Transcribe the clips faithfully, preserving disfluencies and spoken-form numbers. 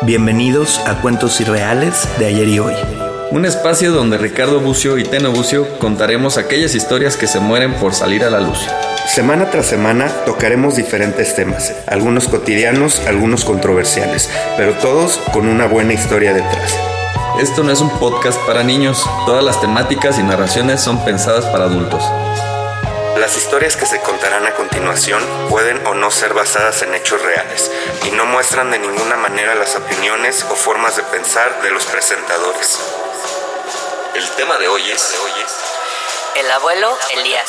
Bienvenidos a Cuentos Irreales de Ayer y Hoy. Un espacio donde Ricardo Bucio y Teno Bucio contaremos aquellas historias que se mueren por salir a la luz. Semana tras semana tocaremos diferentes temas, algunos cotidianos, algunos controversiales, pero todos con una buena historia detrás. Esto no es un podcast para niños, todas las temáticas y narraciones son pensadas para adultos. Las historias que se contarán a continuación pueden o no ser basadas en hechos reales y no muestran de ninguna manera las opiniones o formas de pensar de los presentadores. El tema de hoy es... De hoy es el abuelo Elías.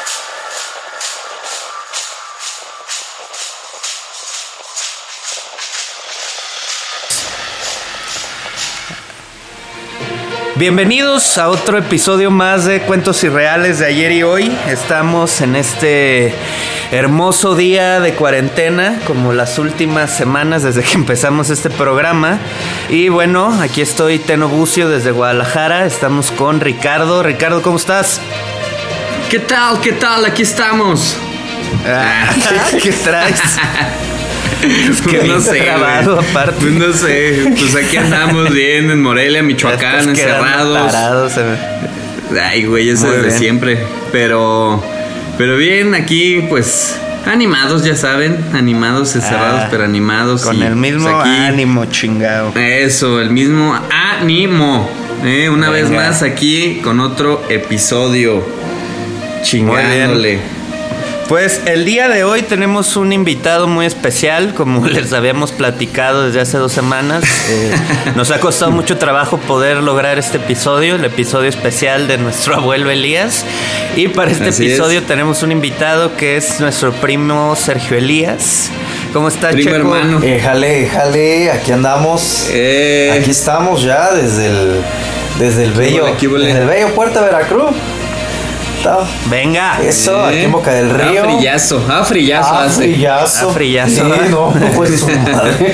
Bienvenidos a otro episodio más de Cuentos Irreales de Ayer y Hoy. Estamos en este hermoso día de cuarentena, como las últimas semanas desde que empezamos este programa. Y bueno, aquí estoy, Teno Bucio, desde Guadalajara. Estamos con Ricardo. Ricardo, ¿cómo estás? ¿Qué tal? ¿Qué tal? Aquí estamos. Ah, ¿qué traes? Es que no sé, grabado, aparte. Pues no sé, pues aquí andamos bien en Morelia, Michoacán, encerrados. Parados, eh. Ay, güey, eso Muy es de bien. siempre. Pero, pero bien, aquí pues animados, ya saben, animados, encerrados, Ah, pero animados. Con y, el mismo pues, aquí, ánimo, chingado. Eso, el mismo ánimo. Eh, una Venga. vez más aquí con otro episodio. Chingándole. Pues el día de hoy tenemos un invitado muy especial, como les habíamos platicado desde hace dos semanas. Eh, nos ha costado mucho trabajo poder lograr este episodio, el episodio especial de nuestro abuelo Elías. Y para este Así episodio es. tenemos un invitado que es nuestro primo Sergio Elías. ¿Cómo está, Primo Checo? hermano. Eh, jale, jale, aquí andamos. Eh. Aquí estamos ya desde el desde el bello, huele, qué huele? desde el bello Puerto Veracruz. Está- Venga. Eso, aquí en Boca del Río. Ah, frillazo, ah, frillazo Ah, hace. frillazo. Ah, frillazo, Sí, ¿verdad? no, no pues su madre.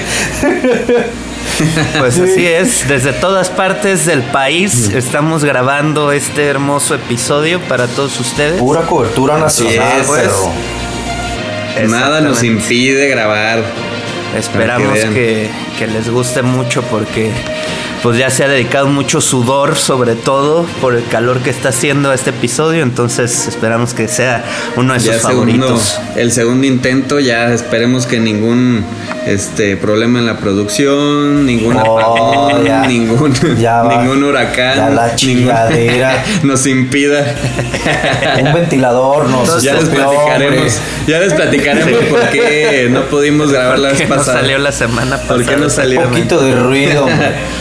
Pues Sí. así es, desde todas partes del país estamos grabando este hermoso episodio para todos ustedes. Pura cobertura nacional, es, pues. pero Nada nos Exactamente. impide grabar. Esperamos Para que que, que les guste mucho porque pues ya se ha dedicado mucho sudor, sobre todo por el calor que está haciendo este episodio, entonces esperamos que sea uno de sus Ya segundo, favoritos. el segundo intento, ya esperemos que ningún este problema en la producción, ningún Oh, apagón, ya. ningún, Ya va. ningún huracán, Ya la ningún- chingadera. nos impida. un ventilador nos Ya les estropeó, platicaremos, hombre. ya les platicaremos por qué no pudimos grabar la ¿Por vez qué no pasada. salió la semana pasada? ¿Por qué no salió? Un poquito de ruido, hombre.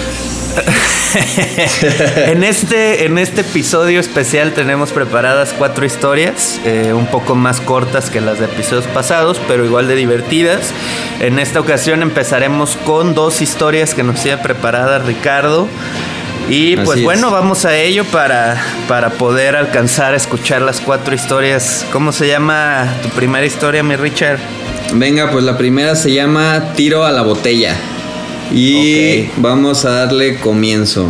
en, este, en este episodio especial tenemos preparadas cuatro historias, eh, un poco más cortas que las de episodios pasados, pero igual de divertidas. En esta ocasión empezaremos con dos historias que nos tiene preparadas Ricardo. Y pues Así es. bueno, vamos a ello para, para poder alcanzar a escuchar las cuatro historias. ¿Cómo se llama tu primera historia, mi Richard? Venga, pues la primera se llama Tiro a la botella. Y Ok. vamos a darle comienzo.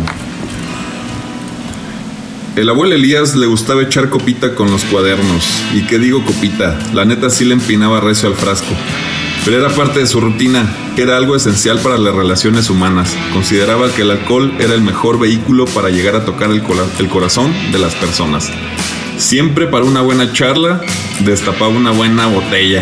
El abuelo Elías le gustaba echar copita con los cuadernos. Y qué digo copita, la neta sí le empinaba recio al frasco. Pero era parte de su rutina, era algo esencial para las relaciones humanas. Consideraba que el alcohol era el mejor vehículo para llegar a tocar el, cora- el corazón de las personas. Siempre para una buena charla, destapaba una buena botella.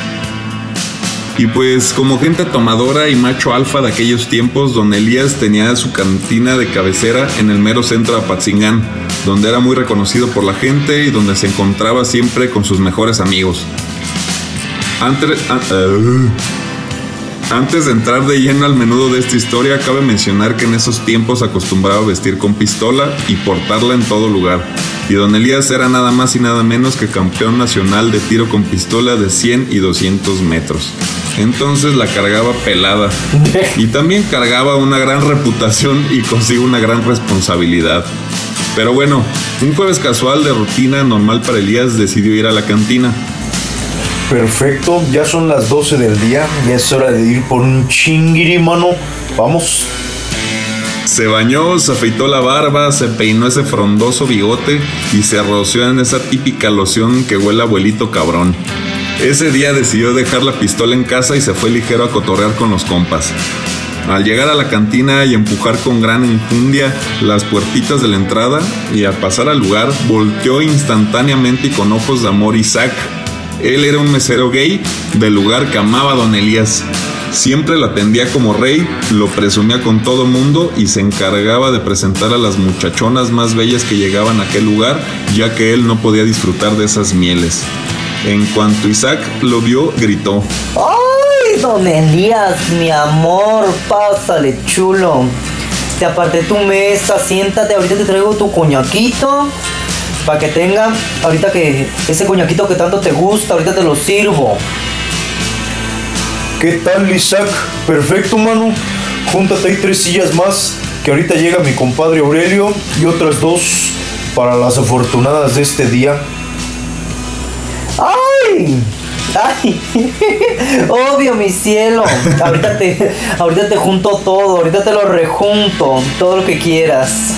Y pues como gente tomadora y macho alfa de aquellos tiempos, don Elías tenía su cantina de cabecera en el mero centro de Apatzingán, donde era muy reconocido por la gente y donde se encontraba siempre con sus mejores amigos. Antes, an- uh, antes de entrar de lleno al menudo de esta historia, cabe mencionar que en esos tiempos acostumbraba vestir con pistola y portarla en todo lugar. Y don Elías era nada más y nada menos que campeón nacional de tiro con pistola de cien y doscientos metros. Entonces la cargaba pelada. Y también cargaba una gran reputación y consigo una gran responsabilidad. Pero bueno, un jueves casual de rutina normal para Elías decidió ir a la cantina. Perfecto, ya son las doce del día, ya es hora de ir por un chinguiri, mano. Vamos. Se bañó, se afeitó la barba, se peinó ese frondoso bigote y se roció en esa típica loción que huele a abuelito cabrón. Ese día decidió dejar la pistola en casa y se fue ligero a cotorrear con los compas. Al llegar a la cantina y empujar con gran enjundia las puertitas de la entrada, y al pasar al lugar, volteó instantáneamente y con ojos de amor Isaac. Él era un mesero gay del lugar que amaba a don Elías. Siempre lo atendía como rey, lo presumía con todo mundo y se encargaba de presentar a las muchachonas más bellas que llegaban a aquel lugar, ya que él no podía disfrutar de esas mieles. En cuanto Isaac lo vio, gritó: ¡Ay, don Elías, mi amor! Pásale, chulo. Te aparté tu mesa, siéntate, ahorita te traigo tu coñaquito. Para que tenga, ahorita que ese coñaquito que tanto te gusta, ahorita te lo sirvo. ¿Qué tal, Isaac? Perfecto, mano. Júntate ahí tres sillas más, que ahorita llega mi compadre Aurelio, y otras dos para las afortunadas de este día. ¡Ay! ¡Ay! Obvio, mi cielo. Ahorita te, ahorita te junto todo, ahorita te lo rejunto, todo lo que quieras.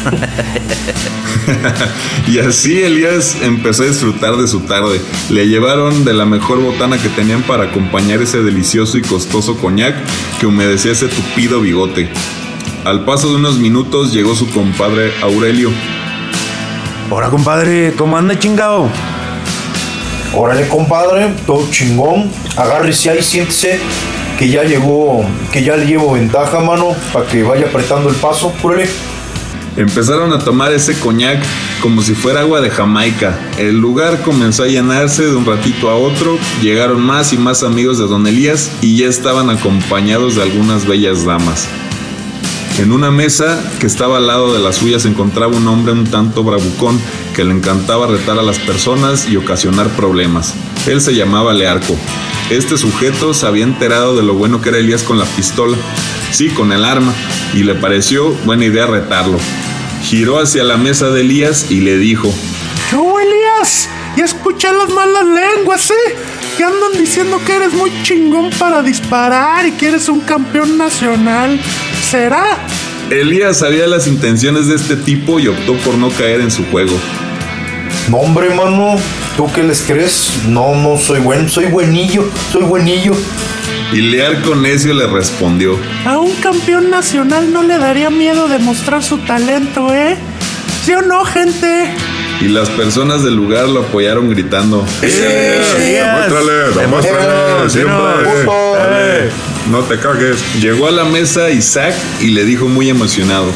Y así Elías empezó a disfrutar de su tarde. Le llevaron de la mejor botana que tenían para acompañar ese delicioso y costoso coñac que humedecía ese tupido bigote. Al paso de unos minutos llegó su compadre Aurelio. Hola, compadre, ¿cómo anda, chingado? Órale, compadre, todo chingón. Agárrese ahí, siéntese, que ya llegó, que ya le llevo ventaja, mano, para que vaya apretando el paso. Órale. Empezaron a tomar ese coñac como si fuera agua de Jamaica. El lugar comenzó a llenarse de un ratito a otro. Llegaron más y más amigos de don Elías y ya estaban acompañados de algunas bellas damas. En una mesa que estaba al lado de la suya se encontraba un hombre un tanto bravucón que le encantaba retar a las personas y ocasionar problemas. Él se llamaba Learco. Este sujeto se había enterado de lo bueno que era Elías con la pistola, sí, con el arma, y le pareció buena idea retarlo. Giró hacia la mesa de Elías y le dijo: Yo, Elías, ya escuché las malas lenguas, ¿eh? Que andan diciendo que eres muy chingón para disparar y que eres un campeón nacional. ¿Será? Elías sabía las intenciones de este tipo y optó por no caer en su juego. No, hombre, mano, ¿tú qué les crees? No, no soy bueno, soy buenillo, soy buenillo. Y Learco necio le respondió: A un campeón nacional no le daría miedo demostrar su talento, ¿eh? ¿Sí o no, gente? Y las personas del lugar lo apoyaron gritando: ¡Sí! ¡Sí! ¡Demuéstrale! ¡Demuéstrale! ¡Siempre! Dale, ¡no te cagues! Llegó a la mesa Isaac y le dijo muy emocionado: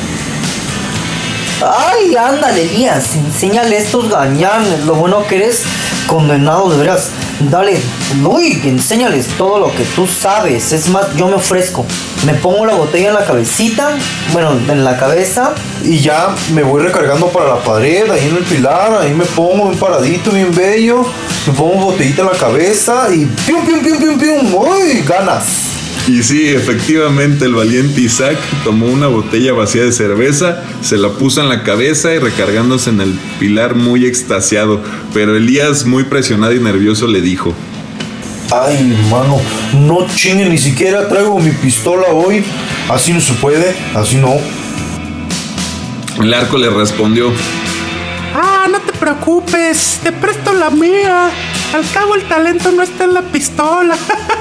¡Ay, ándale, Elías! Enséñale a estos gañanes lo bueno que eres condenado, de veras. Dale, uy, enséñales todo lo que tú sabes. Es más, yo me ofrezco. Me pongo la botella en la cabecita, bueno, en la cabeza. Y ya me voy recargando para la pared, ahí en el pilar, ahí me pongo bien paradito, bien bello. Me pongo botellita en la cabeza y pium, pium, pium, pium, pium. ¡Uy, ganas! Y sí, efectivamente, el valiente Isaac tomó una botella vacía de cerveza, se la puso en la cabeza y recargándose en el pilar muy extasiado. Pero Elías, muy presionado y nervioso, le dijo: Ay, mano, no chingue, ni siquiera traigo mi pistola hoy. Así no se puede, así no. El arco le respondió: Ah, no te preocupes, te presto la mía. Al cabo el talento no está en la pistola.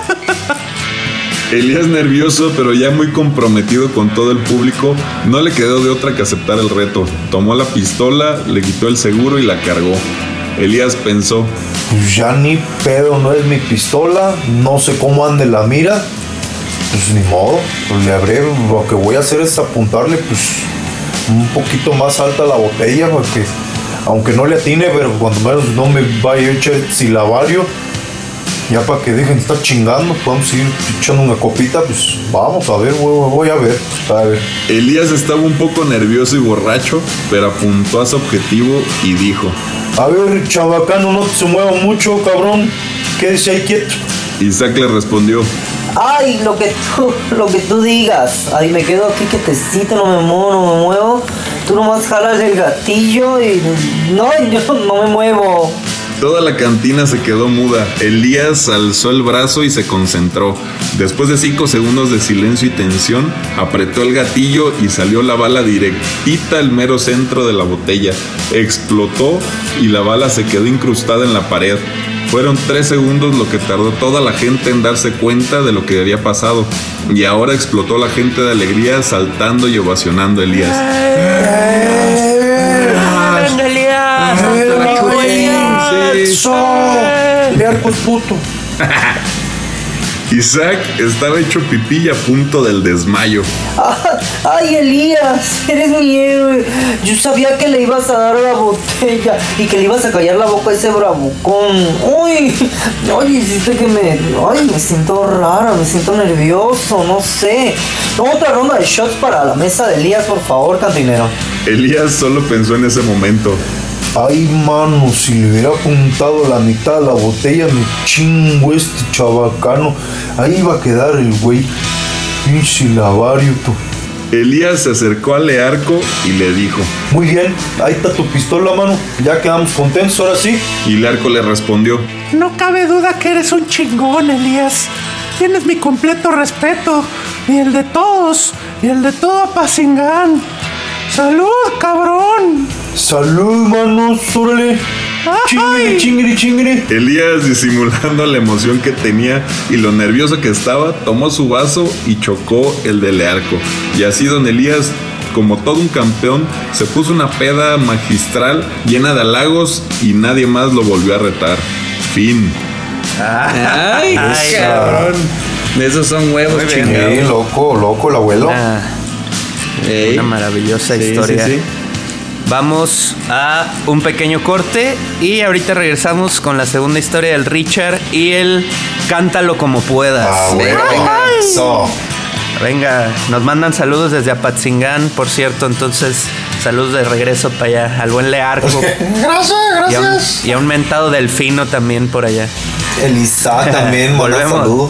Elías, nervioso pero ya muy comprometido con todo el público, no le quedó de otra que aceptar el reto. Tomó la pistola, le quitó el seguro y la cargó. Elías pensó: Pues ya ni pedo, no es mi pistola, no sé cómo ande la mira. Pues ni modo, pues le abré, lo que voy a hacer es apuntarle pues un poquito más alta la botella, porque aunque no le atine, pero cuando menos no me vaya a echar silabario. Ya para que dejen de estar chingando, podemos ir echando una copita, pues vamos a ver, voy, voy a ver, a ver. Elías estaba un poco nervioso y borracho, pero apuntó a su objetivo y dijo: A ver, chabacano, no se mueva mucho, cabrón, quédese ahí quieto. Isaac le respondió: Ay, lo que tú, lo que tú digas. Ay, me quedo aquí quietecito, no me muevo, no me muevo. Tú nomás jalas el gatillo y no, yo no me muevo. Toda la cantina se quedó muda. Elías alzó el brazo y se concentró. Después de cinco segundos de silencio y tensión, apretó el gatillo y salió la bala directita al mero centro de la botella. Explotó y la bala se quedó incrustada en la pared. Fueron tres segundos lo que tardó toda la gente en darse cuenta de lo que había pasado. Y ahora explotó la gente de alegría, saltando y ovacionando a Elías. ¡Venga, Elías! Learco es puto. Isaac estaba hecho pipí y a punto del desmayo. Ay, Elías, eres mi héroe. Yo sabía que le ibas a dar la botella y que le ibas a callar la boca a ese bravucón. Uy, ay, hiciste que me... Ay, me siento rara, me siento nervioso, no sé. Otra ronda de shots para la mesa de Elías, por favor, cantinero. Elías solo pensó en ese momento. Ay, mano, si le hubiera apuntado la mitad de la botella, me chingo este chabacano. Ahí iba a quedar el güey. Pinche lavario, tú. Elías se acercó a Learco y le dijo: Muy bien, ahí está tu pistola, mano. Ya quedamos contentos, ahora sí. Y Learco le respondió: No cabe duda que eres un chingón, Elías. Tienes mi completo respeto. Y el de todos. Y el de todo Apatzingán. ¡Salud, cabrón! ¡Salud, manos! ¡Órale! ¡Chingri, chingri, chingri! Elías, disimulando la emoción que tenía y lo nervioso que estaba, tomó su vaso y chocó el de Learco. Y así don Elías, como todo un campeón, se puso una peda magistral llena de halagos y nadie más lo volvió a retar. Fin. Ay, Ay, cabrón. Esos son huevos chingados. Sí, loco, loco el abuelo. Ah, Ey. una maravillosa Sí, historia. sí, sí. Vamos a un pequeño corte y ahorita regresamos con la segunda historia del Richard y el Cántalo como puedas. Ah, bueno. Eso. Venga, nos mandan saludos desde Apatzingán, por cierto, entonces saludos de regreso para allá, al buen Learco. Gracias, Y a, un, gracias. y a un mentado Delfino también por allá. El Isaac también, manda Volvemos. saludos.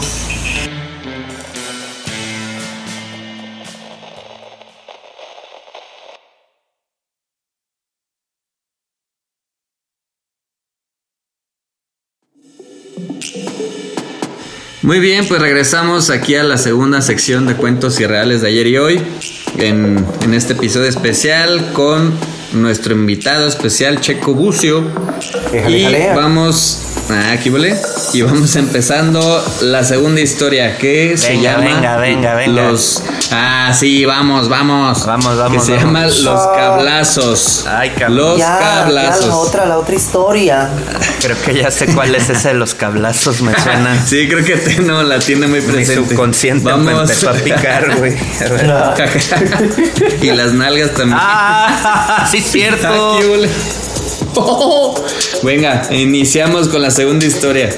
Muy bien, pues regresamos aquí a la segunda sección de cuentos irreales de ayer y hoy. En, en este episodio especial con nuestro invitado especial, Checo Bucio. Éjale, Y éjale. vamos. Ah, aquí vale. Y vamos empezando la segunda historia que se Venga, llama venga, venga, venga. Los. Ah, sí, vamos, vamos. Vamos, vamos, Que se vamos. llama Los Cablazos. Ay, cabrón. Los Ya, ya Cablazos. la otra, la otra historia. Creo que ya sé cuál es ese de los cablazos, me suena. Sí, creo que te, no la tiene muy Mi presente. subconsciente me empezó a picar, güey. A ver. Y las nalgas también. Ah, sí, cierto. Aquí, ole. Oh. Venga, iniciamos con la segunda historia.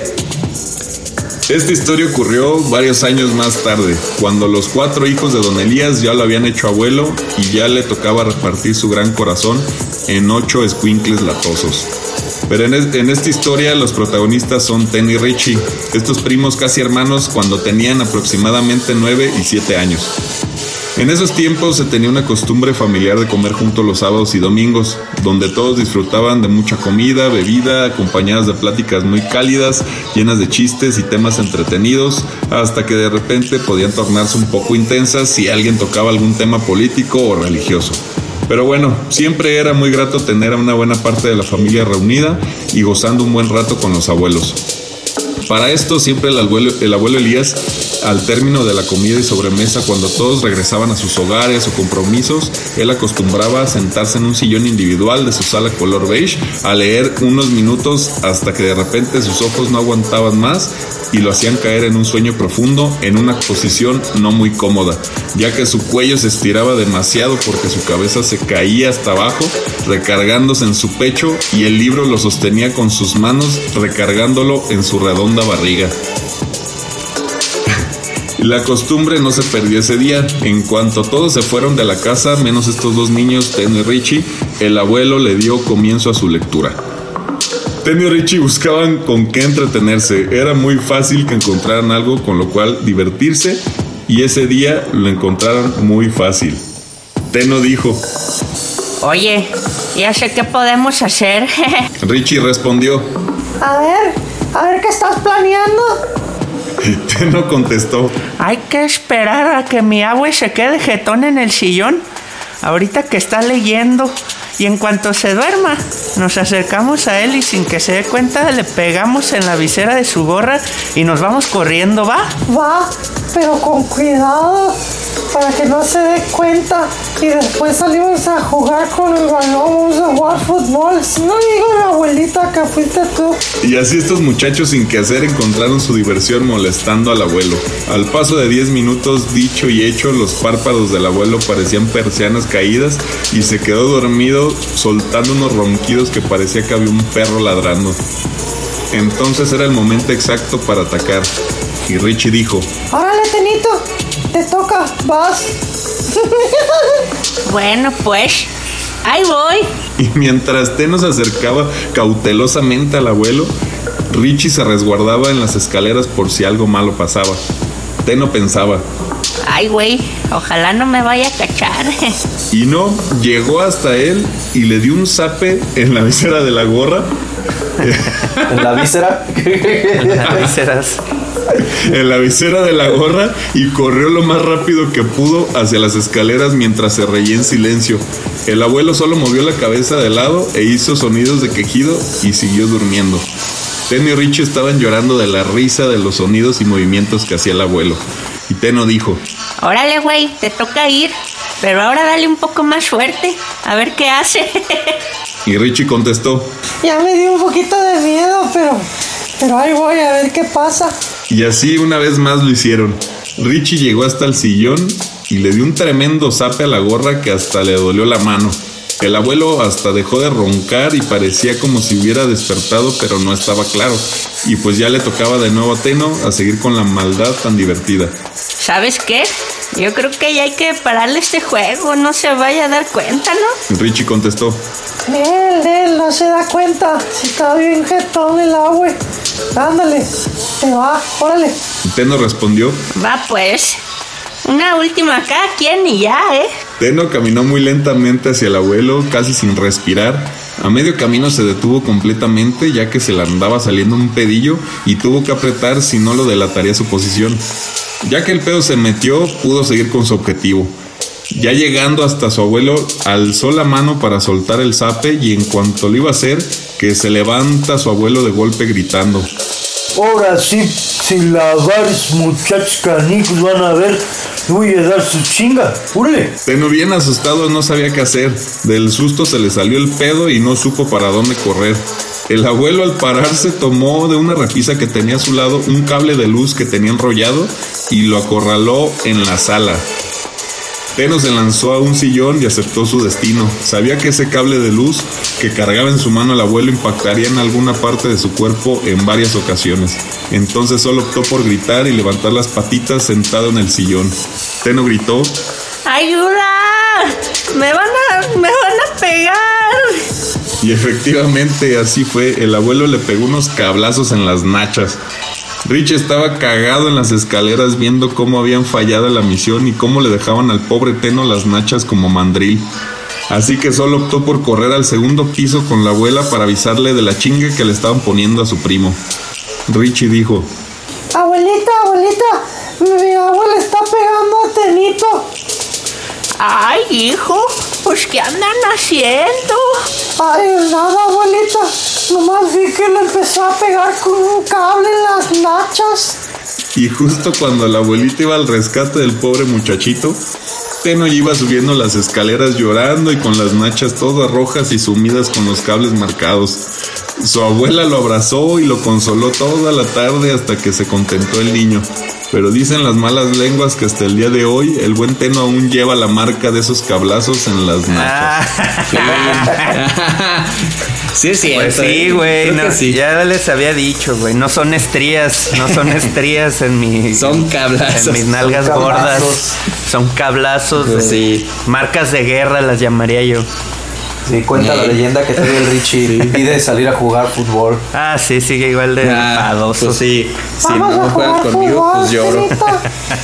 Esta historia ocurrió varios años más tarde, cuando los cuatro hijos de don Elías ya lo habían hecho abuelo y ya le tocaba repartir su gran corazón en ocho escuincles latosos. Pero en, es- en esta historia los protagonistas son Ten y Richie, estos primos casi hermanos cuando tenían aproximadamente nueve y siete años. En esos tiempos se tenía una costumbre familiar de comer juntos los sábados y domingos, donde todos disfrutaban de mucha comida, bebida, acompañadas de pláticas muy cálidas, llenas de chistes y temas entretenidos, hasta que de repente podían tornarse un poco intensas si alguien tocaba algún tema político o religioso. Pero bueno, siempre era muy grato tener a una buena parte de la familia reunida y gozando un buen rato con los abuelos. Para esto siempre el abuelo, el abuelo Elías, al término de la comida y sobremesa, cuando todos regresaban a sus hogares o compromisos, él acostumbraba a sentarse en un sillón individual de su sala color beige a leer unos minutos hasta que de repente sus ojos no aguantaban más y lo hacían caer en un sueño profundo en una posición no muy cómoda, ya que su cuello se estiraba demasiado porque su cabeza se caía hasta abajo, recargándose en su pecho, y el libro lo sostenía con sus manos, recargándolo en su redonda barriga. La costumbre no se perdió ese día. En cuanto todos se fueron de la casa, menos estos dos niños, Tenno y Richie, el abuelo le dio comienzo a su lectura. Tenno y Richie buscaban con qué entretenerse. Era muy fácil que encontraran algo con lo cual divertirse, y ese día lo encontraron muy fácil. Tenno dijo. Oye, ya sé qué podemos hacer. Richie respondió. A ver, a ver qué estás planeando. Tenno contestó. Hay que esperar a que mi abue se quede jetón en el sillón. Ahorita que está leyendo. Y en cuanto se duerma, nos acercamos a él y sin que se dé cuenta le pegamos en la visera de su gorra y nos vamos corriendo, ¿va? Va, pero con cuidado, para que no se dé cuenta. Y después salimos a jugar con el balón, vamos a jugar fútbol. Si no digo a la abuelita que fuiste tú. Y así estos muchachos sin qué hacer encontraron su diversión molestando al abuelo. Al paso de diez minutos, dicho y hecho, los párpados del abuelo parecían persianas caídas y se quedó dormido soltando unos ronquidos que parecía que había un perro ladrando. Entonces era el momento exacto para atacar. Y Richie dijo: ¡Órale, Tenito! ¡Te toca! ¡Vas! Bueno, pues, ahí voy. Y mientras Teno se acercaba cautelosamente al abuelo, Richie se resguardaba en las escaleras por si algo malo pasaba. Teno pensaba: Ay, güey, ojalá no me vaya a cachar. Y no, llegó hasta él y le dio un zape en la visera de la gorra. ¿En la víscera? En las vísceras. En la visera de la gorra y corrió lo más rápido que pudo hacia las escaleras mientras se reía en silencio. El abuelo solo movió la cabeza de lado e hizo sonidos de quejido y siguió durmiendo. Teno y Richie estaban llorando de la risa de los sonidos y movimientos que hacía el abuelo. Y Teno dijo: Órale, güey, te toca ir, pero ahora dale un poco más fuerte, a ver qué hace. Y Richie contestó: Ya me dio un poquito de miedo, pero, pero ahí voy a ver qué pasa. Y así una vez más lo hicieron. Richie llegó hasta el sillón y le dio un tremendo zape a la gorra que hasta le dolió la mano. El abuelo hasta dejó de roncar y parecía como si hubiera despertado, pero no estaba claro. Y pues ya le tocaba de nuevo a Teno a seguir con la maldad tan divertida. ¿Sabes qué? Yo creo que ya hay que pararle este juego, no se vaya a dar cuenta, ¿no? Richie contestó: Él, él no se da cuenta. Si está bien jetón el agua. Ándale, te va, órale. Teno respondió: Va pues, una última cada quien y ya, ¿eh? Teno caminó muy lentamente hacia el abuelo, casi sin respirar. A medio camino se detuvo completamente, ya que se le andaba saliendo un pedillo y tuvo que apretar, si no lo delataría su posición. Ya que el pedo se metió, pudo seguir con su objetivo. Ya llegando hasta su abuelo, alzó la mano para soltar el zape y en cuanto lo iba a hacer, que se levanta su abuelo de golpe gritando: Ahora sí, si la varios muchachos canicos van a ver, voy a dar su chinga. ¡Órale! Teno, bien asustado, no sabía qué hacer. Del susto se le salió el pedo y no supo para dónde correr. El abuelo, al pararse, tomó de una repisa que tenía a su lado un cable de luz que tenía enrollado y lo acorraló en la sala. Teno se lanzó a un sillón y aceptó su destino. Sabía que ese cable de luz que cargaba en su mano el abuelo impactaría en alguna parte de su cuerpo en varias ocasiones. Entonces solo optó por gritar y levantar las patitas sentado en el sillón. Teno gritó: ¡Ayuda! ¡Me van a, me van a pegar! Y efectivamente así fue. El abuelo le pegó unos cablazos en las nachas. Richie estaba cagado en las escaleras viendo cómo habían fallado la misión y cómo le dejaban al pobre Teno las nachas como mandril. Así que solo optó por correr al segundo piso con la abuela para avisarle de la chinga que le estaban poniendo a su primo. Richie dijo: Abuelita, abuelita, mi abuela está pegando a Tenito. Ay, hijo, pues ¿qué andan haciendo? Ay, nada, abuelita. Nomás vi que le empezó a pegar con un cable en las nachas. Y justo cuando la abuelita iba al rescate del pobre muchachito, Teno iba subiendo las escaleras llorando y con las nachas todas rojas y sumidas con los cables marcados. Su abuela lo abrazó y lo consoló toda la tarde hasta que se contentó el niño. Pero dicen las malas lenguas que hasta el día de hoy el buen Teno aún lleva la marca de esos cablazos en las nachas. Ah. Sí, es cierto. Pues sí, güey. No, sí. Ya les había dicho, güey. No son estrías. No son estrías en mi. Son cablazos. En mis nalgas son gordas. Son cablazos. Pues de, sí. Marcas de guerra las llamaría yo. Sí, cuenta la leyenda que todavía el Richie pide salir a jugar fútbol. Ah, sí, sigue igual de Ah, enfadoso. pues sí. Si Vamos no a juegan jugar conmigo, fútbol, pues lloro. Tenito.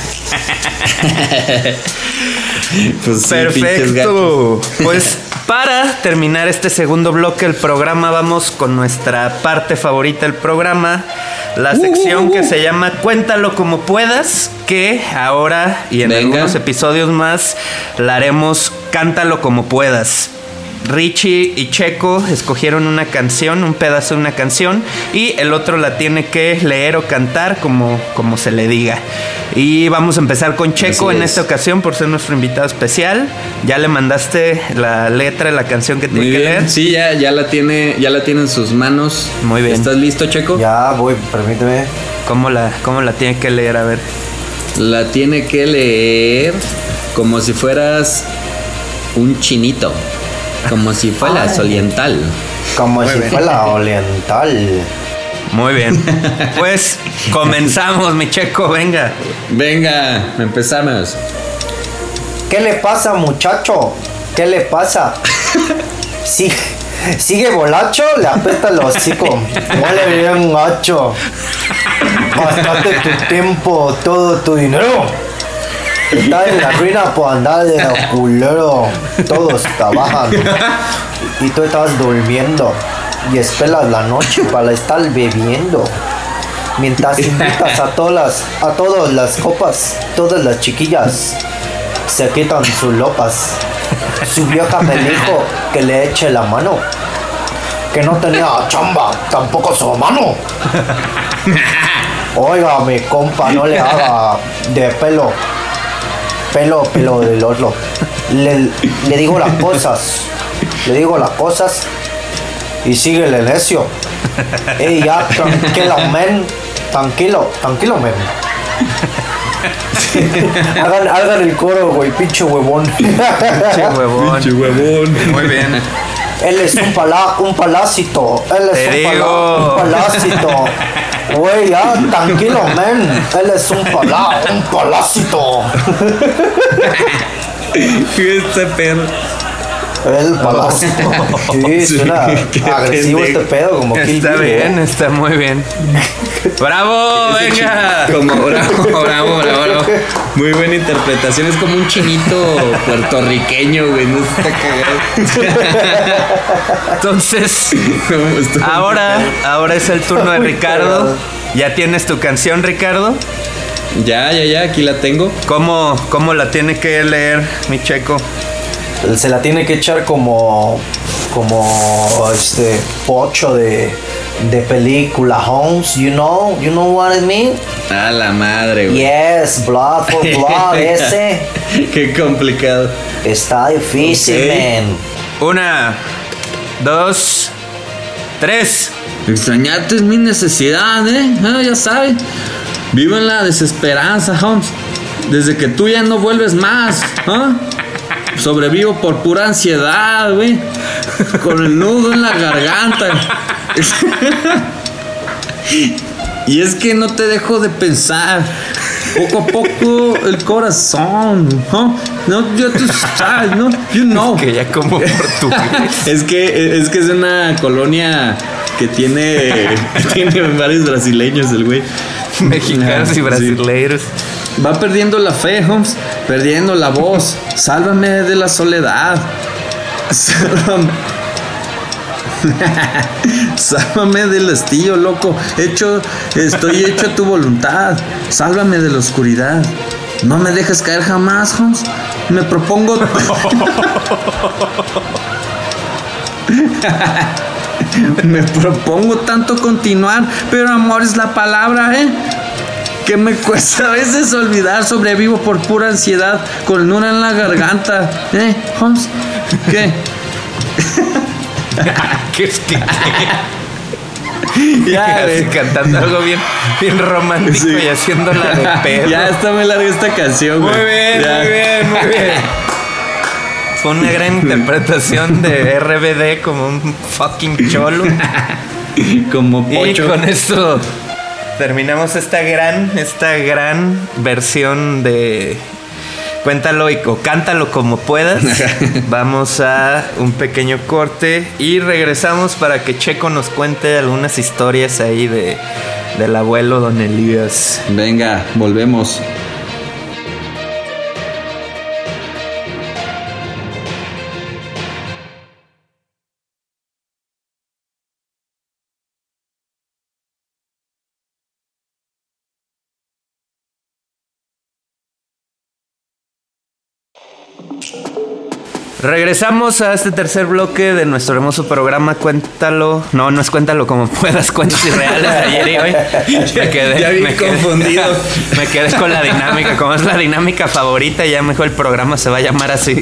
Pues sí, pinches Perfecto. gatos. Pues para terminar este segundo bloque del programa, vamos con nuestra parte favorita del programa, la sección que se llama Cuéntalo como puedas, que ahora y en Venga. algunos episodios más la haremos Cántalo como puedas. Richie y Checo escogieron una canción, un pedazo de una canción, y el otro la tiene que leer o cantar como, como se le diga. Y vamos a empezar con Checo en esta ocasión por ser nuestro invitado especial. ¿Ya le mandaste la letra de la canción que tiene Muy que bien. leer? Sí, ya, ya la tiene, ya la tiene en sus manos. Muy bien. ¿Estás listo, Checo? Ya voy, permíteme. ¿Cómo la, cómo la tiene que leer? A ver. La tiene que leer como si fueras un chinito. Como si fueras oriental. Como Muy si bien. fuera oriental. Muy bien. Pues comenzamos, mi Checo, venga. Venga, empezamos. ¿Qué le pasa, muchacho? ¿Qué le pasa? Sí, sigue bolacho, le aprieta el hocico. Huele bien gacho. Gastaste tu tiempo, todo tu dinero. Estás en la ruina por andar de culero. Todos trabajan y tú estás durmiendo y esperas la noche para estar bebiendo. Mientras invitas a todas las, a todas las copas, todas las chiquillas se quitan sus lopas. Su vieja me dijo que le eche la mano, que no tenía chamba, tampoco su mano. Oiga, mi compa, no le haga de pelo, pelo, pelo del otro. Le, le digo las cosas, le digo las cosas y sigue el necio. Ey, ya, tranquilo, men, tranquilo, tranquilo, men. hagan, hagan el coro, güey, pinche huevón. Pinche huevón. Pinche huevón. Muy bien. Él es un pala, un palacito. Él es Te un, digo. pala, un palacito. Güey, ya, tranquilo, men. Él es un pala, un palacito. Este perro. El palacito. Sí, suena Qué agresivo pendejo. este pedo, como Kill Está Bill, bien, ¿no? está muy bien. ¡Bravo! ¡Venga! Como bravo, bravo, bravo, bravo. Muy buena interpretación. Es como un chinito puertorriqueño, güey. No está cagado. Entonces, ahora, ahora es el turno de Ricardo. ¿Ya tienes tu canción, Ricardo? Ya, ya, ya. Aquí la tengo. ¿Cómo, cómo la tiene que leer, mi Checo? Se la tiene que echar como como este pocho de, de película, Holmes, you know, you know what I mean? A la madre, güey. Yes, blood for blood, ese Qué complicado. está difícil, Ok. man. Una, dos, tres. Extrañarte es mi necesidad, ¿eh? Ah, ya sabes. Vivo en la desesperanza, Holmes. Desde que tú ya no vuelves más, ¿ah? Sobrevivo por pura ansiedad, güey. Con el nudo en la garganta. Y es que no te dejo de pensar. Poco a poco el corazón, ¿no? No, yo tú sabes, ¿no? You know. Que ya como portugués. Es que es que es una colonia que tiene que tiene varios brasileños el güey. Mexicanos y Sí. brasileiros. Va perdiendo la fe, Holmes, perdiendo la voz. Sálvame de la soledad. Sálvame. Sálvame del hastío, loco. Hecho, estoy hecho a tu voluntad. Sálvame de la oscuridad. No me dejes caer jamás, Holmes. Me propongo. Me propongo tanto continuar, pero amor es la palabra, ¿eh? Que me cuesta a veces olvidar. Sobrevivo por pura ansiedad, con el nudo en la garganta. ¿Eh, Holmes? ¿Qué? ¿Qué es que? Ya, Así güey. cantando algo bien, bien romántico Sí. y haciéndola de pedo. Ya está muy larga esta canción, Muy güey. bien, Ya. muy bien, muy bien. Fue una gran interpretación de R B D como un fucking cholo. Como Y pocho. con esto terminamos esta gran, esta gran versión de Cuéntalo y, o cántalo como puedas. Vamos a un pequeño corte y regresamos para que Checo nos cuente algunas historias ahí de del abuelo Don Elías. Venga, volvemos. Regresamos a este tercer bloque de nuestro hermoso programa Cuéntalo. No, no es Cuéntalo como puedas, cuentos irreales de ayer y hoy. Me quedé, ya vi me confundido. Quedé, me quedé con la dinámica. Como es la dinámica favorita, ya mejor el programa se va a llamar así.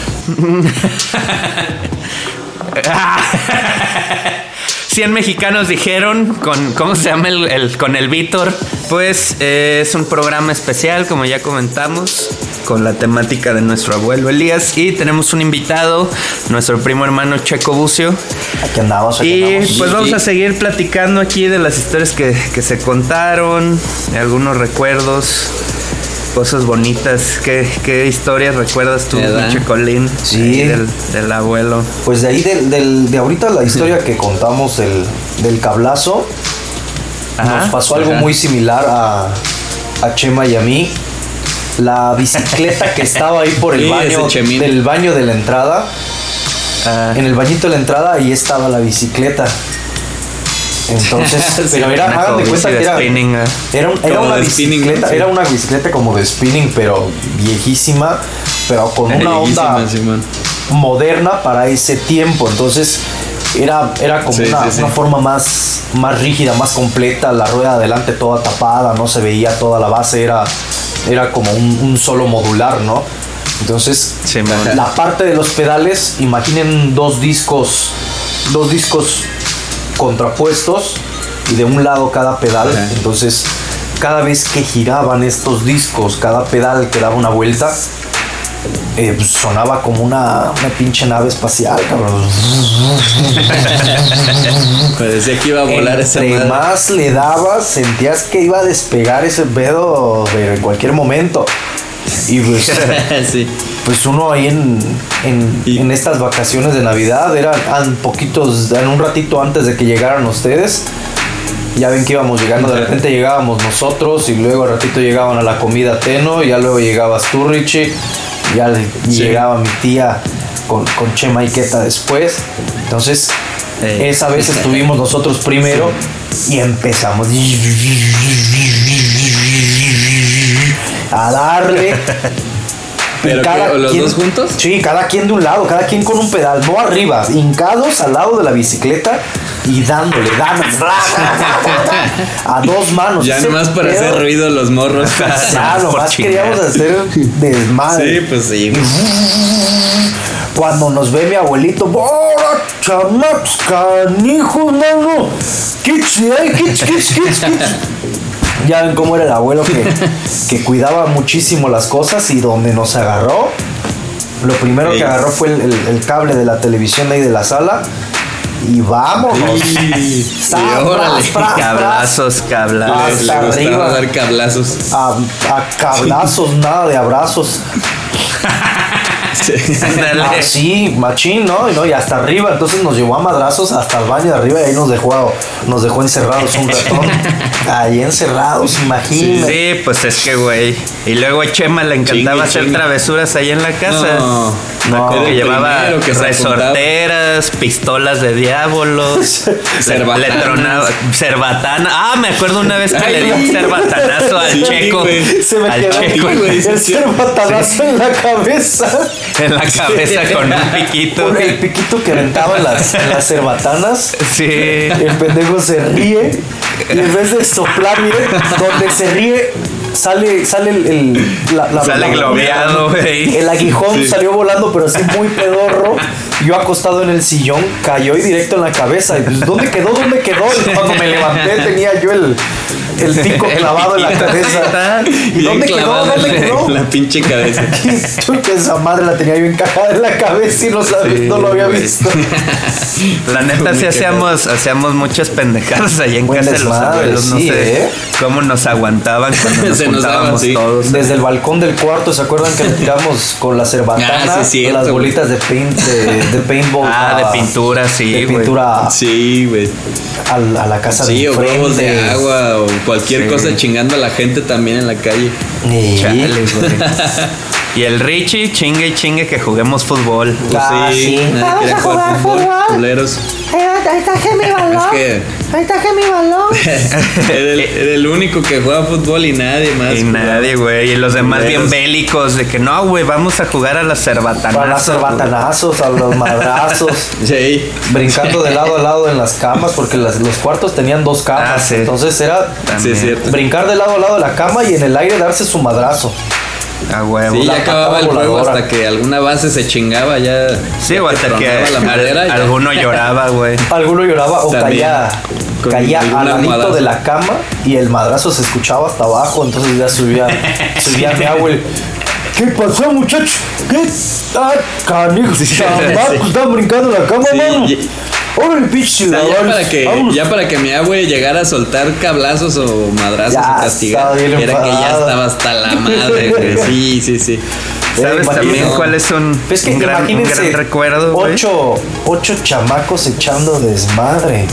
cien mexicanos dijeron con, ¿cómo se llama el, el con el Víctor? Pues eh, es un programa especial, como ya comentamos, con la temática de nuestro abuelo Elías. Y tenemos un invitado, nuestro primo hermano Checo Bucio. Aquí andamos, aquí y andamos. pues vamos a seguir platicando aquí de las historias que, que se contaron, de algunos recuerdos, cosas bonitas. ¿Qué, qué historias recuerdas tú, Checolín? Sí. Del, del abuelo. Pues de ahí, del, del, de ahorita la historia que contamos del, del cablazo, Ajá, nos pasó algo ajá. muy similar a, a Chema y a mí. La bicicleta que estaba ahí por el Sí, baño, ese Chemín. del baño de la entrada, Ah. en el bañito de la entrada, ahí estaba la bicicleta. Entonces, Sí, pero era, una hagan de bici cuenta de que era, spinning, ah. era, un- era Como una de spinning, bicicleta, sí. era una bicicleta como de spinning, pero viejísima, pero con una onda Bellísima, Simón. moderna para ese tiempo. Entonces era, era como Sí, una, sí, sí. una forma más, más rígida, más completa. La rueda de adelante toda tapada, no se veía toda la base, era, era como un, un solo modular, ¿no? Entonces Sí, man. la parte de los pedales, imaginen dos discos, dos discos contrapuestos y de un lado cada pedal. Ajá. Entonces cada vez que giraban estos discos, cada pedal que daba una vuelta, eh, pues sonaba como una, una pinche nave espacial, cabrón. Parecía que iba a volar esa Entre madre. más le dabas, sentías que iba a despegar ese pedo, pero en cualquier momento. Y pues, Sí. pues uno ahí en, en, Y- en estas vacaciones de Navidad, eran poquitos, en un ratito antes de que llegaran ustedes. Ya ven que íbamos llegando, de repente llegábamos nosotros y luego al ratito llegaban a la comida Teno, y ya luego llegabas tú, Richie, ya le- Sí. llegaba mi tía con, con Chema y Queta después. Entonces, Eh. esa vez estuvimos nosotros primero y empezamos a darle. ¿Pero Y cada qué, los quien- dos juntos? Sí, cada quien de un lado, cada quien con un pedal, no arriba, hincados al lado de la bicicleta y dándole, dándole a dos manos. Ya Ese nomás para pedo- hacer ruido los morros. Ya, Por nomás chingar. queríamos hacer desmadre. Sí, pues sí. Cuando nos ve mi abuelito, ¡bora, chamacos, canijos, mano! ¡Kits, eh! ¡Kits, kits, kits, kits! Ya ven cómo era el abuelo que, que cuidaba muchísimo las cosas, y donde nos agarró, lo primero Ey. que agarró fue el, el- el cable de la televisión de ahí de la sala, y vámonos. Y Zas, órale. fras, fras, Cablazos, cablazos. Ah, Le hasta gustaba arriba. dar cablazos. A, a cablazos, nada de abrazos. Sí. Ándale. Así, machín, ¿no? Y, ¿no? Y hasta arriba, entonces nos llevó a madrazos hasta el baño de arriba, y ahí nos dejó, nos dejó encerrados un ratón. Ahí encerrados, imagínate. Sí, pues es que, güey. Y luego a Chema le encantaba Chingue, hacer chingue. travesuras ahí en la casa. No, No. Que Era el llevaba primero que se resorteras, pistolas de diablos, le, Cerbatanas. le tronaba cerbatana. Ah, me acuerdo una vez que Ay, le di un cerbatanazo al sí, Checo. güey. Se me al quedó Checo aquí, güey, sí, el sí. cerbatazo en la cabeza. en la cabeza con un piquito. Con el piquito que aventaba en las, en las cerbatanas. Sí. El pendejo se ríe, y en vez de soplar, mire, donde se ríe, sale, sale el, el- la, la- Sale la- globeado, güey. El aguijón Sí. salió volando, pero así muy pedorro. Yo acostado en el sillón, cayó y directo en la cabeza. Y pues, ¿dónde quedó? ¿Dónde quedó? Y cuando me levanté tenía yo el, el pico El clavado en la piquito. cabeza. ¿Y Bien dónde quedó? clavado ¿Dónde en la- quedó? en la pinche cabeza. Y tú, que esa madre la tenía yo encajada en la cabeza y no, sabía, Sí, no lo había güey. visto. La neta sí hacíamos, hacíamos muchas pendejadas allá en Buen casa de los desmadre, abuelos. No sí, sé ¿eh? cómo nos aguantaban cuando nos Se nos daba juntábamos así. todos. Desde el balcón del cuarto, ¿se acuerdan que le tiramos con la cerbatana Ah, sí, cierto, las güey. bolitas de paint, de, de paintball? Ah, de a- pintura, sí, De güey. pintura Sí, güey. al- a, la casa Sí, de o enfrente. globos de agua o cualquier Sí. cosa chingando a la gente también en la calle. Sí. Chale, güey. Y el Richie, chingue y chingue que juguemos fútbol. Ah, sí. Nadie Vamos quería a jugar jugar fútbol, fútbol. culeros. Ahí, ahí traje mi balón. que- Ahí traje mi balón. Era el, era el único que juega fútbol y nadie más. Y jugaba. nadie, güey. Y los demás bien Culeros. bélicos de que no, güey, vamos a jugar a las cerbatanazos. Para los cerbatanazos, a los madrazos. Sí. Brincando de lado a lado en las camas, porque las- los cuartos tenían dos camas. Ah, sí. Entonces era Sí, es cierto. brincar de lado a lado de la cama y en el aire darse su madrazo. A huevo. Sí, ya la acababa el patada juego voladora. hasta que alguna base se chingaba ya. Sí, ya o te hasta que tronaba la madera. al- ya. alguno lloraba, güey. Alguno lloraba o También. caía, Con caía algún al ladito almohadazo. de la cama y el madrazo se escuchaba hasta abajo. Entonces ya subía, subía mi abuelo. ¿Qué pasó, muchachos? ¿Qué? Ah, canijo, chamacos, están brincando en la cama, Sí, mano. y- Órale, pinche O sea, ya ciudadanos, para que vámonos. ya para que mi abue llegara a soltar cablazos o madrazos Ya o castigar, estaba bien era que ya enfadado. estaba hasta la madre, güey. Sí, sí, sí. ¿Sabes imagino. también cuál es un, Es que un gran, un imagínense, gran recuerdo, güey? ocho, ocho chamacos echando desmadre.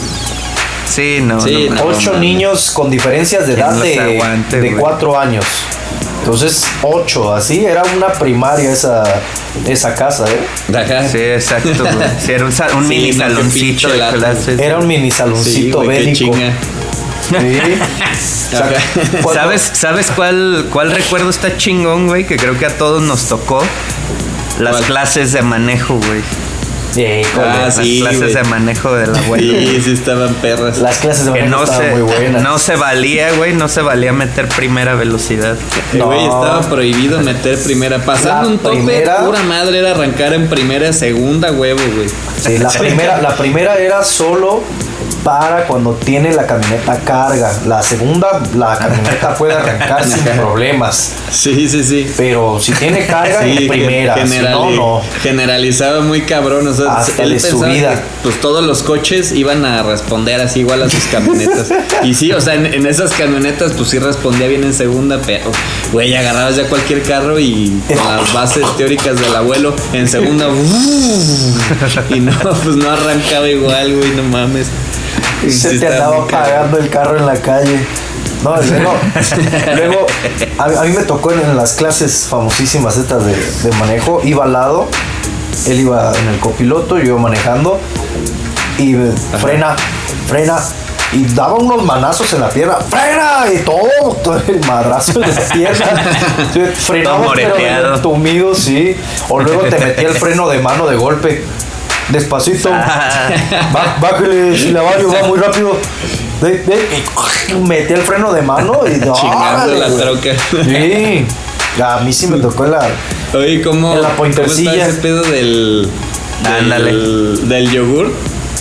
Sí, no, Sí, no, no. Ocho niños con diferencias de ¿Quién edad los de, aguante, de güey? cuatro años. Entonces, ocho, así era una primaria esa, esa casa, ¿eh? Ajá. Sí, exacto, güey. Sí, era un, sa- un Sí, mini no, qué saloncito pinche de lata. clases. Era un mini Sí, saloncito güey, qué bélico. chinga. Sí. O sea, cuando- ¿Sabes, ¿Sabes cuál, cuál recuerdo está chingón, güey? Que creo que a todos nos tocó. Las ¿Cuál? clases de manejo, güey. Eh, con Ah, Las sí, clases güey. de manejo del abuelo. Sí, sí estaban perras. Las clases de Que manejo no estaban se, muy buenas. no se valía, güey, no se valía meter primera velocidad. Eh, Güey, No. estaba prohibido meter primera. Pasando La un tope, primera- pura madre era arrancar en primera, segunda, huevo, güey. Sí, la primera, la primera era solo para cuando tiene la camioneta carga. La segunda, la camioneta puede arrancar sin problemas. Sí, sí, sí. Pero si tiene carga, en primera. Si generali- no, no. generalizaba muy cabrón. O sea, Hasta él de pensaba subida. que, pues todos los coches iban a responder así igual a sus camionetas. Y sí, o sea, en, en esas camionetas, pues sí respondía bien en segunda, pero, güey, agarrabas ya cualquier carro y con las bases teóricas del abuelo en segunda. Y no, pues no arrancaba igual, güey, no mames. Se Sí, te estaba andaba muy cabrón. pagando el carro en la calle. No, luego, luego a, a mí me tocó en, en las clases famosísimas estas de, de manejo, iba al lado, él iba en el copiloto, yo iba manejando y me- frena, frena. Y daba unos manazos en la pierna, frena, y todo, todo el madrazo en la pierna. Sí, frenaba, Todo pero moreteado. entumido, sí. O luego te metía el freno de mano de golpe. Despacito. Bá- Bájale, Silabario, va muy rápido. De, de, y metí el freno de mano y Chingando órale, la güey. troca. Sí. A mí sí me tocó en la. Oye, ¿cómo, En la ¿cómo está pointercilla. ese pedo del, Ándale. del, del yogur?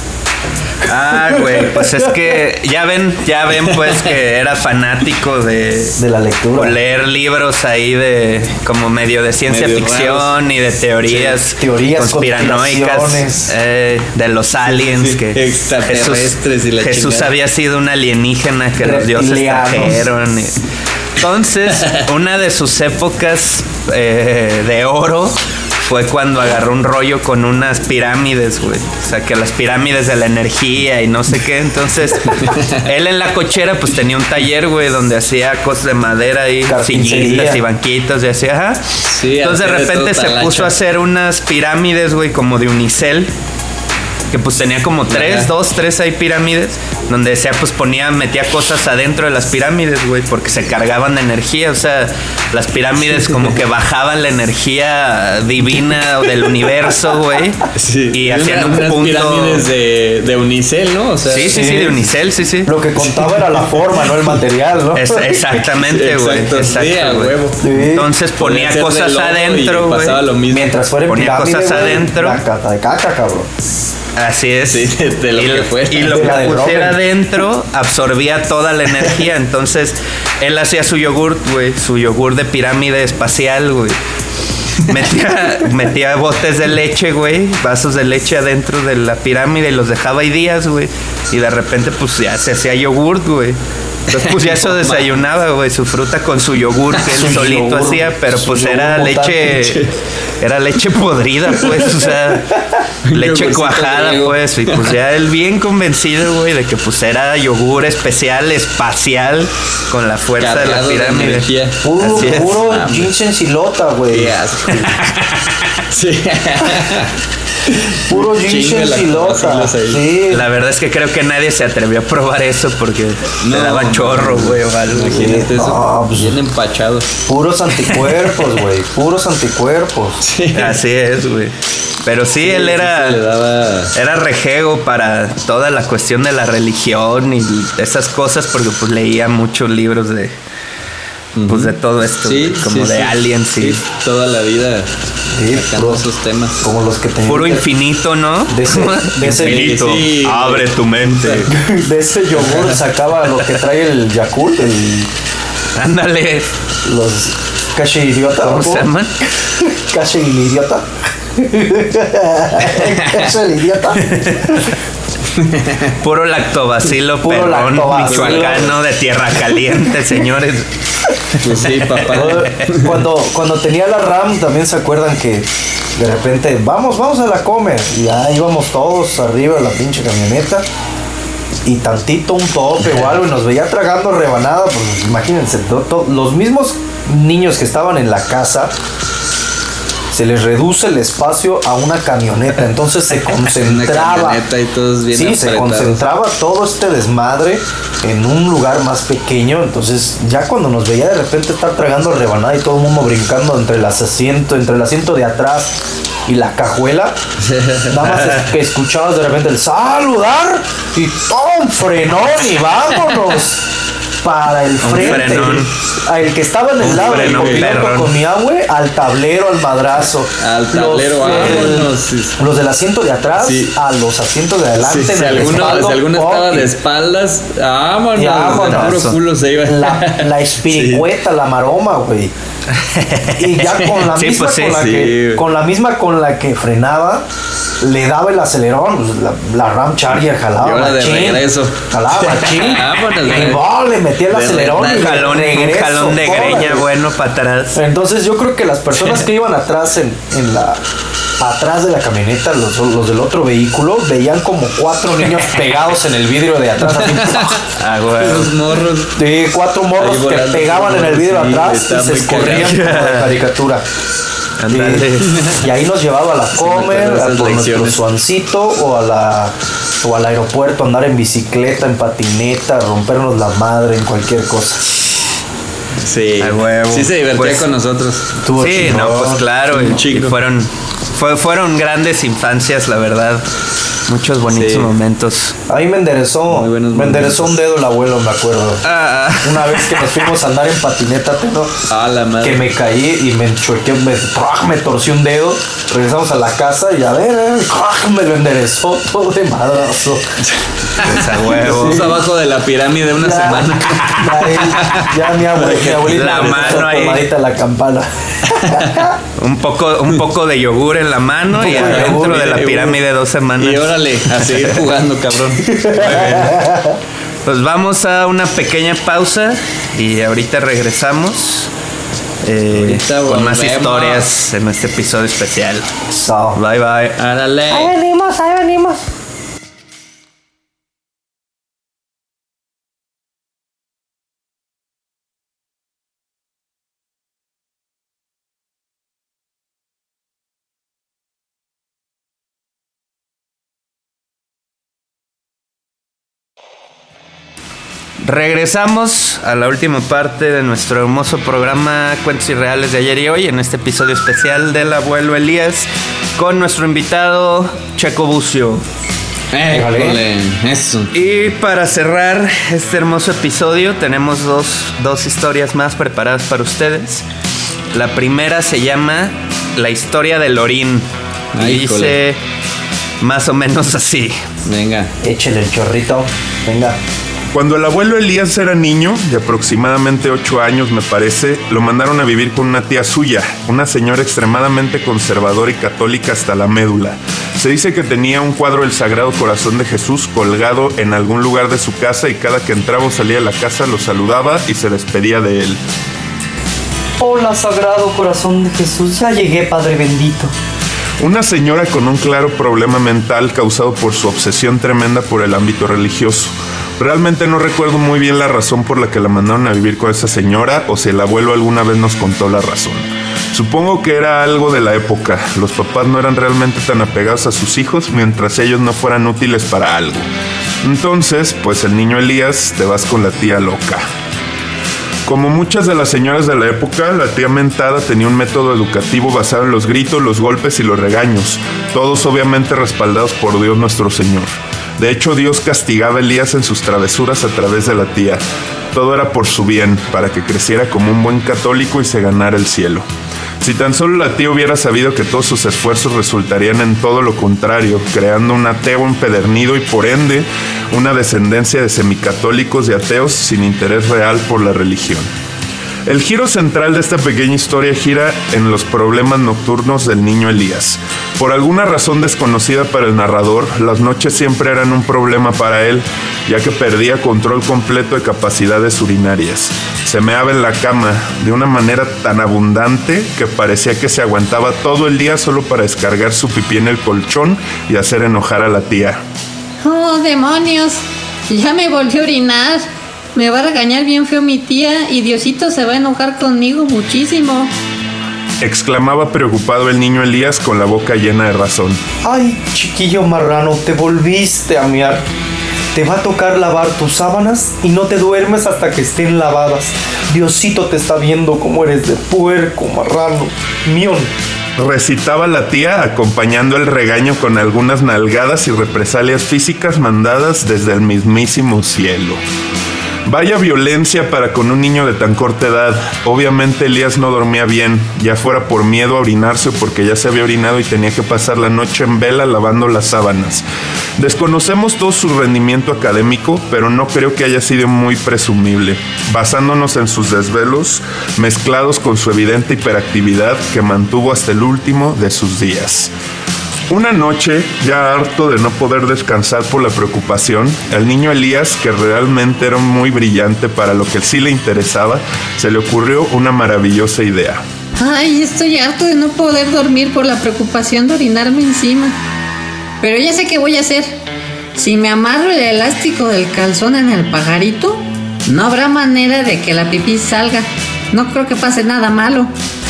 Ah, güey, pues es que ya ven, ya ven pues que era fanático de, De la lectura. o leer libros ahí de como medio de ciencia Medio ficción raros. y de teorías, Sí, teorías, conspiranoicas, conspiraciones. eh, de los aliens sí, que extraterrestres y la Jesús chingada. había sido un alienígena que los dioses Reptilianos. trajeron. y- Entonces, una de sus épocas eh, de oro fue cuando agarró un rollo con unas pirámides, güey. O sea, que las pirámides de la energía y no sé qué. Entonces, él en la cochera, pues tenía un taller, güey, donde hacía cosas de madera y Carpintería. sillitas y banquitos y así, ajá. Sí, Entonces, de hacía de repente todo se talacha. puso a hacer unas pirámides, güey, como de unicel. Que pues tenía como tres, Ajá. dos, tres ahí pirámides. Donde decía, pues ponía, metía cosas adentro de las pirámides, güey. Porque se cargaban de energía. O sea, las pirámides como que bajaban la energía divina del universo, güey. Sí. Y hacían Una- un unas punto. pirámides de, de unicel, ¿no? O sea, Sí, sí, sí, de unicel, sí, sí. Lo que contaba era la forma, no el material, ¿no? Es- exactamente, güey. Exacto, sí, Exacto, a güey. huevo. Sí. Entonces Podía ponía ser de cosas lodo adentro, y güey. pasaba lo mismo. Mientras fuera en Ponía pirámide, cosas güey, adentro. La cata de caca, cabrón. Así es. Sí, de- de lo y, que fuera. y lo De que la del pusiera Robin. adentro absorbía toda la energía. Entonces, él hacía su yogurt, güey. Su yogurt de pirámide espacial, güey. Metía, metía botes de leche, güey. Vasos de leche adentro de la pirámide y los dejaba ahí días, güey. Y de repente, pues ya se hacía yogurt, güey. Entonces, pues ya eso desayunaba, güey. Su fruta con su yogur que él Su solito yogur, hacía. Pero su pues yogur era mutante. leche. era leche podrida, pues, o sea, leche cuajada, pues, y pues ya él bien convencido, güey, de que pues era yogur especial, espacial, con la fuerza Cargado de la pirámide. De Puro, Así es. puro ginseng silota, güey. Qué asco. Sí. Puro Chingue ginseng la silota. cola, sí. Sí. La verdad es que creo que nadie se atrevió a probar eso porque No, le daba chorro, güey, o algo. Imagínate eso. No, pues- bien empachado. Puros anticuerpos, güey. Puros anticuerpos. Sí. Así es, güey. Pero sí, él Sí, era... se le daba... Era rejego para toda la cuestión de la religión y esas cosas porque pues leía muchos libros de pues de todo esto, Sí, como sí, de sí. aliens y Sí, toda la vida Sí, sacando puro- esos temas. Como los que tenían. puro infinito, ¿no? De ese, de ese, Infinito. Sí. Abre tu mente. de ese yogur sacaba lo que trae el Yakult, el, Ándale. los cache idiota. ¿Cómo se llaman? Cache el idiota. Cache el idiota. Puro lactobacilo Puro perrón lactobacilo. michoacano de tierra caliente, señores. Pues sí, papá. Cuando, cuando tenía la RAM, también se acuerdan que de repente, vamos, vamos a la Comer. Y ya íbamos todos arriba de la pinche camioneta. Y tantito un tope o algo, y nos veía tragando rebanada. Pues imagínense, to- to- los mismos niños que estaban en la casa, se les reduce el espacio a una camioneta. Entonces se Una concentraba. camioneta y todos bien Sí, se apretados. concentraba todo este desmadre en un lugar más pequeño. Entonces, ya cuando nos veía de repente estar tragando rebanada y todo el mundo brincando entre las asientos, entre el asiento de atrás y la cajuela, nada más es que escuchabas de repente el saludar y ¡tom! Frenón y vámonos para el frente. frenón. A el que estaba en el Un lado del frenón, copiloto perrón. con mi agüe, al tablero, al madrazo. Al tablero, Los, del- vámonos, sí. los del asiento de atrás Sí. a los asientos de adelante. Sí, en si, el alguno, respaldo, si alguno estaba ¡pum! de espaldas, vámonos, Y vámonos. de puro culo se iba. La, la espiricueta, la maroma, güey. Y ya con la Sí, misma pues sí, con la sí, que güey. con la misma con la que frenaba, le daba el acelerón, pues, la, la Ram Charger jalaba Y ahora de machín, regreso. jalaba machín, Vámonos, y güey. oh, le metía el De acelerón y Un de jalón, un regreso, jalón de órale. greña bueno para atrás. Entonces yo creo que las personas que iban atrás en, en la atrás de la camioneta, los, los del otro vehículo, veían como cuatro niños pegados en el vidrio de atrás, así, Ah, güey. Los morros. de cuatro morros Ahí que volando, pegaban en el vidrio sí, atrás está y se muy escurrían como cagado. de caricatura. Ándale. Y, y ahí nos llevaba a la Comer, acuerdo de a esas por nuestro lecciones. suancito o a la o al aeropuerto, andar en bicicleta, en patineta, rompernos la madre en cualquier cosa. Sí. A huevo. Sí se divertía Pues, con nosotros. Estuvo Sí, chingón. no, pues claro, Un y, chingo. y fueron fue- fueron grandes infancias, la verdad. Muchos bonitos Sí. momentos. Ahí me enderezó, Muy buenos me enderezó un dedo el abuelo, me acuerdo. Ah, Una vez que nos fuimos a andar en patineta, Teno, Ah, la madre. que me caí y me enchuequé, me, ¡praj! Me torcí un dedo. Regresamos a la casa y a ver, eh, ¡praj! Me lo enderezó todo de madrazo. pues a huevo. Puso abajo de la pirámide una Ya, semana. Ya, él- ya mi, abue- mi abuelita La le mano puso ahí. tomadita la campana. Un poco, un poco de yogur en la mano y poco de adentro yogur de la y- pirámide dos semanas. Y órale, a seguir jugando, cabrón. Pues vamos a una pequeña pausa y ahorita regresamos eh, Ahorita con más volvemos. historias en este episodio especial. So. Bye bye. Árale. Ahí venimos, ahí venimos. Regresamos a la última parte de nuestro hermoso programa Cuentos Irreales de ayer y hoy, en este episodio especial del abuelo Elías, con nuestro invitado Checo Bucio. Éjole, eso. Y para cerrar este hermoso episodio, tenemos dos, dos historias más preparadas para ustedes. La primera se llama La historia del orín. Y Ay, dice más o menos así. Venga. Échale el chorrito. Venga. Cuando el abuelo Elías era niño, de aproximadamente ocho años me parece, lo mandaron a vivir con una tía suya, una señora extremadamente conservadora y católica hasta la médula. Se dice que tenía un cuadro del Sagrado Corazón de Jesús colgado en algún lugar de su casa y cada que entraba o salía de la casa lo saludaba y se despedía de él. Hola, Sagrado Corazón de Jesús. Ya llegué, Padre bendito. Una señora con un claro problema mental causado por su obsesión tremenda por el ámbito religioso. Realmente no recuerdo muy bien la razón por la que la mandaron a vivir con esa señora o si el abuelo alguna vez nos contó la razón. Supongo que era algo de la época. Los papás no eran realmente tan apegados a sus hijos mientras ellos no fueran útiles para algo. Entonces, pues el niño Elías te vas con la tía loca. Como muchas de las señoras de la época, la tía mentada tenía un método educativo basado en los gritos, los golpes y los regaños, todos obviamente respaldados por Dios nuestro Señor. De hecho, Dios castigaba a Elías en sus travesuras a través de la tía. Todo era por su bien, para que creciera como un buen católico y se ganara el cielo. Si tan solo la tía hubiera sabido que todos sus esfuerzos resultarían en todo lo contrario, creando un ateo empedernido y por ende una descendencia de semicatólicos y ateos sin interés real por la religión. El giro central de esta pequeña historia gira en los problemas nocturnos del niño Elías. Por alguna razón desconocida para el narrador, las noches siempre eran un problema para él, ya que perdía control completo de capacidades urinarias. Se meaba en la cama de una manera tan abundante que parecía que se aguantaba todo el día solo para descargar su pipí en el colchón y hacer enojar a la tía. ¡Oh, demonios! Ya me volvió a orinar. Me va a regañar bien feo mi tía y Diosito se va a enojar conmigo muchísimo. Exclamaba preocupado el niño Elías con la boca llena de razón. Ay, chiquillo marrano, te volviste a mear. Te va a tocar lavar tus sábanas y no te duermes hasta que estén lavadas. Diosito te está viendo como eres de puerco, marrano, mión. Recitaba la tía acompañando el regaño con algunas nalgadas y represalias físicas mandadas desde el mismísimo cielo. Vaya violencia para con un niño de tan corta edad. Obviamente Elías no dormía bien, ya fuera por miedo a orinarse o porque ya se había orinado y tenía que pasar la noche en vela lavando las sábanas. Desconocemos todo su rendimiento académico, pero no creo que haya sido muy presumible, basándonos en sus desvelos mezclados con su evidente hiperactividad que mantuvo hasta el último de sus días. Una noche, ya harto de no poder descansar por la preocupación, el niño Elías, que realmente era muy brillante para lo que sí le interesaba, se le ocurrió una maravillosa idea. Ay, estoy harto de no poder dormir por la preocupación de orinarme encima. Pero ya sé qué voy a hacer. Si me amarro el elástico del calzón en el pajarito, no habrá manera de que la pipí salga. No creo que pase nada malo.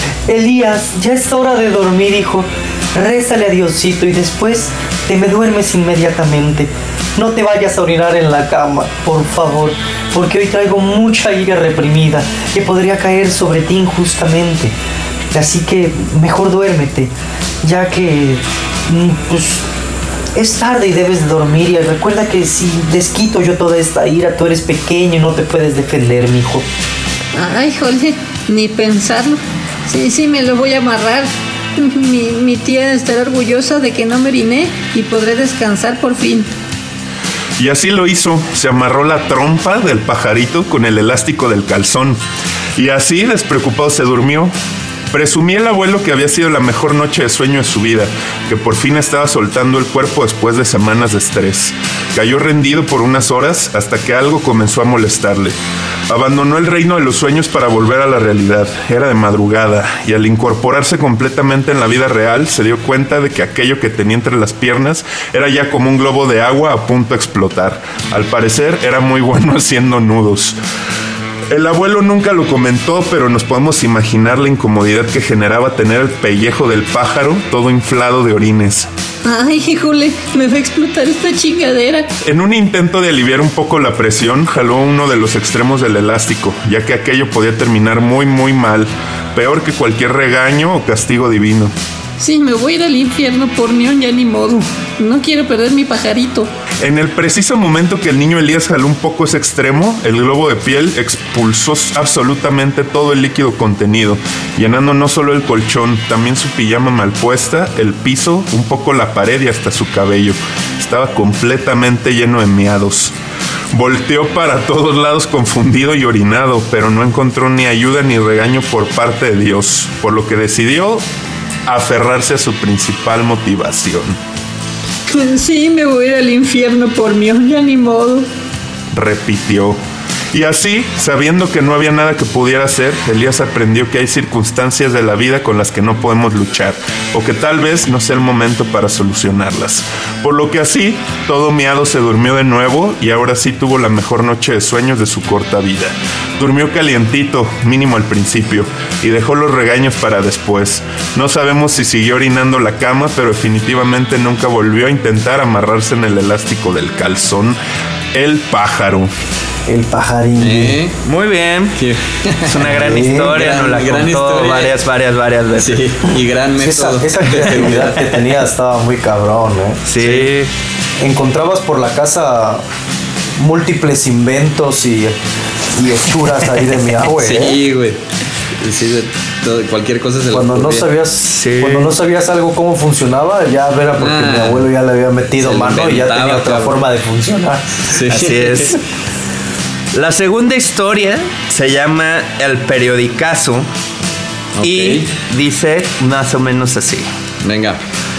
Elías, ya es hora de dormir, hijo. Rézale a Diosito y después te me duermes inmediatamente. No te vayas a orinar en la cama, por favor, porque hoy traigo mucha ira reprimida que podría caer sobre ti injustamente. Así que mejor duérmete, ya que pues, es tarde y debes de dormir. Y recuerda que si desquito yo toda esta ira, tú eres pequeño y no te puedes defender, mijo. Ay, jole, ni pensarlo. Sí, sí, me lo voy a amarrar. Mi, mi tía estará orgullosa de que no me oriné y podré descansar por fin. Y así lo hizo, se amarró la trompa del pajarito con el elástico del calzón. Y así, despreocupado, se durmió. Presumía el abuelo que había sido la mejor noche de sueño de su vida, que por fin estaba soltando el cuerpo después de semanas de estrés. Cayó rendido por unas horas hasta que algo comenzó a molestarle. Abandonó el reino de los sueños para volver a la realidad. Era de madrugada y al incorporarse completamente en la vida real se dio cuenta de que aquello que tenía entre las piernas era ya como un globo de agua a punto de explotar. Al parecer era muy bueno haciendo nudos. El abuelo nunca lo comentó, pero nos podemos imaginar la incomodidad que generaba tener el pellejo del pájaro todo inflado de orines. Ay, híjole, me va a explotar esta chingadera. En un intento de aliviar un poco la presión, jaló uno de los extremos del elástico, ya que aquello podía terminar muy muy mal, peor que cualquier regaño o castigo divino. Sí, me voy a ir al infierno por mión, ya ni modo. No quiero perder mi pajarito. En el preciso momento que el niño Elías jaló un poco ese extremo, el globo de piel expulsó absolutamente todo el líquido contenido, llenando no solo el colchón, también su pijama mal puesta, el piso, un poco la pared y hasta su cabello. Estaba completamente lleno de miados. Volteó para todos lados confundido y orinado, pero no encontró ni ayuda ni regaño por parte de Dios, por lo que decidió aferrarse a su principal motivación. Sí, me voy a ir al infierno por mí, ya ni modo. Repitió. Y así, sabiendo que no había nada que pudiera hacer, Elías aprendió que hay circunstancias de la vida con las que no podemos luchar, o que tal vez no sea el momento para solucionarlas. Por lo que así, todo miado se durmió de nuevo y ahora sí tuvo la mejor noche de sueños de su corta vida. Durmió calientito, mínimo al principio, y dejó los regaños para después. No sabemos si siguió orinando la cama, pero definitivamente nunca volvió a intentar amarrarse en el elástico del calzón. El pájaro. El pajarín. ¿Eh? Muy bien. Sí. Es una gran sí, historia, gran, nos la gran contó historia. varias, varias, varias veces. Sí, y gran método. Esa, esa creatividad que tenía estaba muy cabrón, ¿eh? Sí. sí. Encontrabas por la casa múltiples inventos y, y hechuras ahí de mi abue, Sí, ¿eh? güey. Sí, de todo, cualquier cosa se cuando no sabías sí. Cuando no sabías algo cómo funcionaba, ya era porque ah, mi abuelo ya le había metido mano y ya tenía otra cabrón. forma de funcionar. Sí. Así es. La segunda historia se llama El Periodicazo okay. y dice más o menos así. Venga.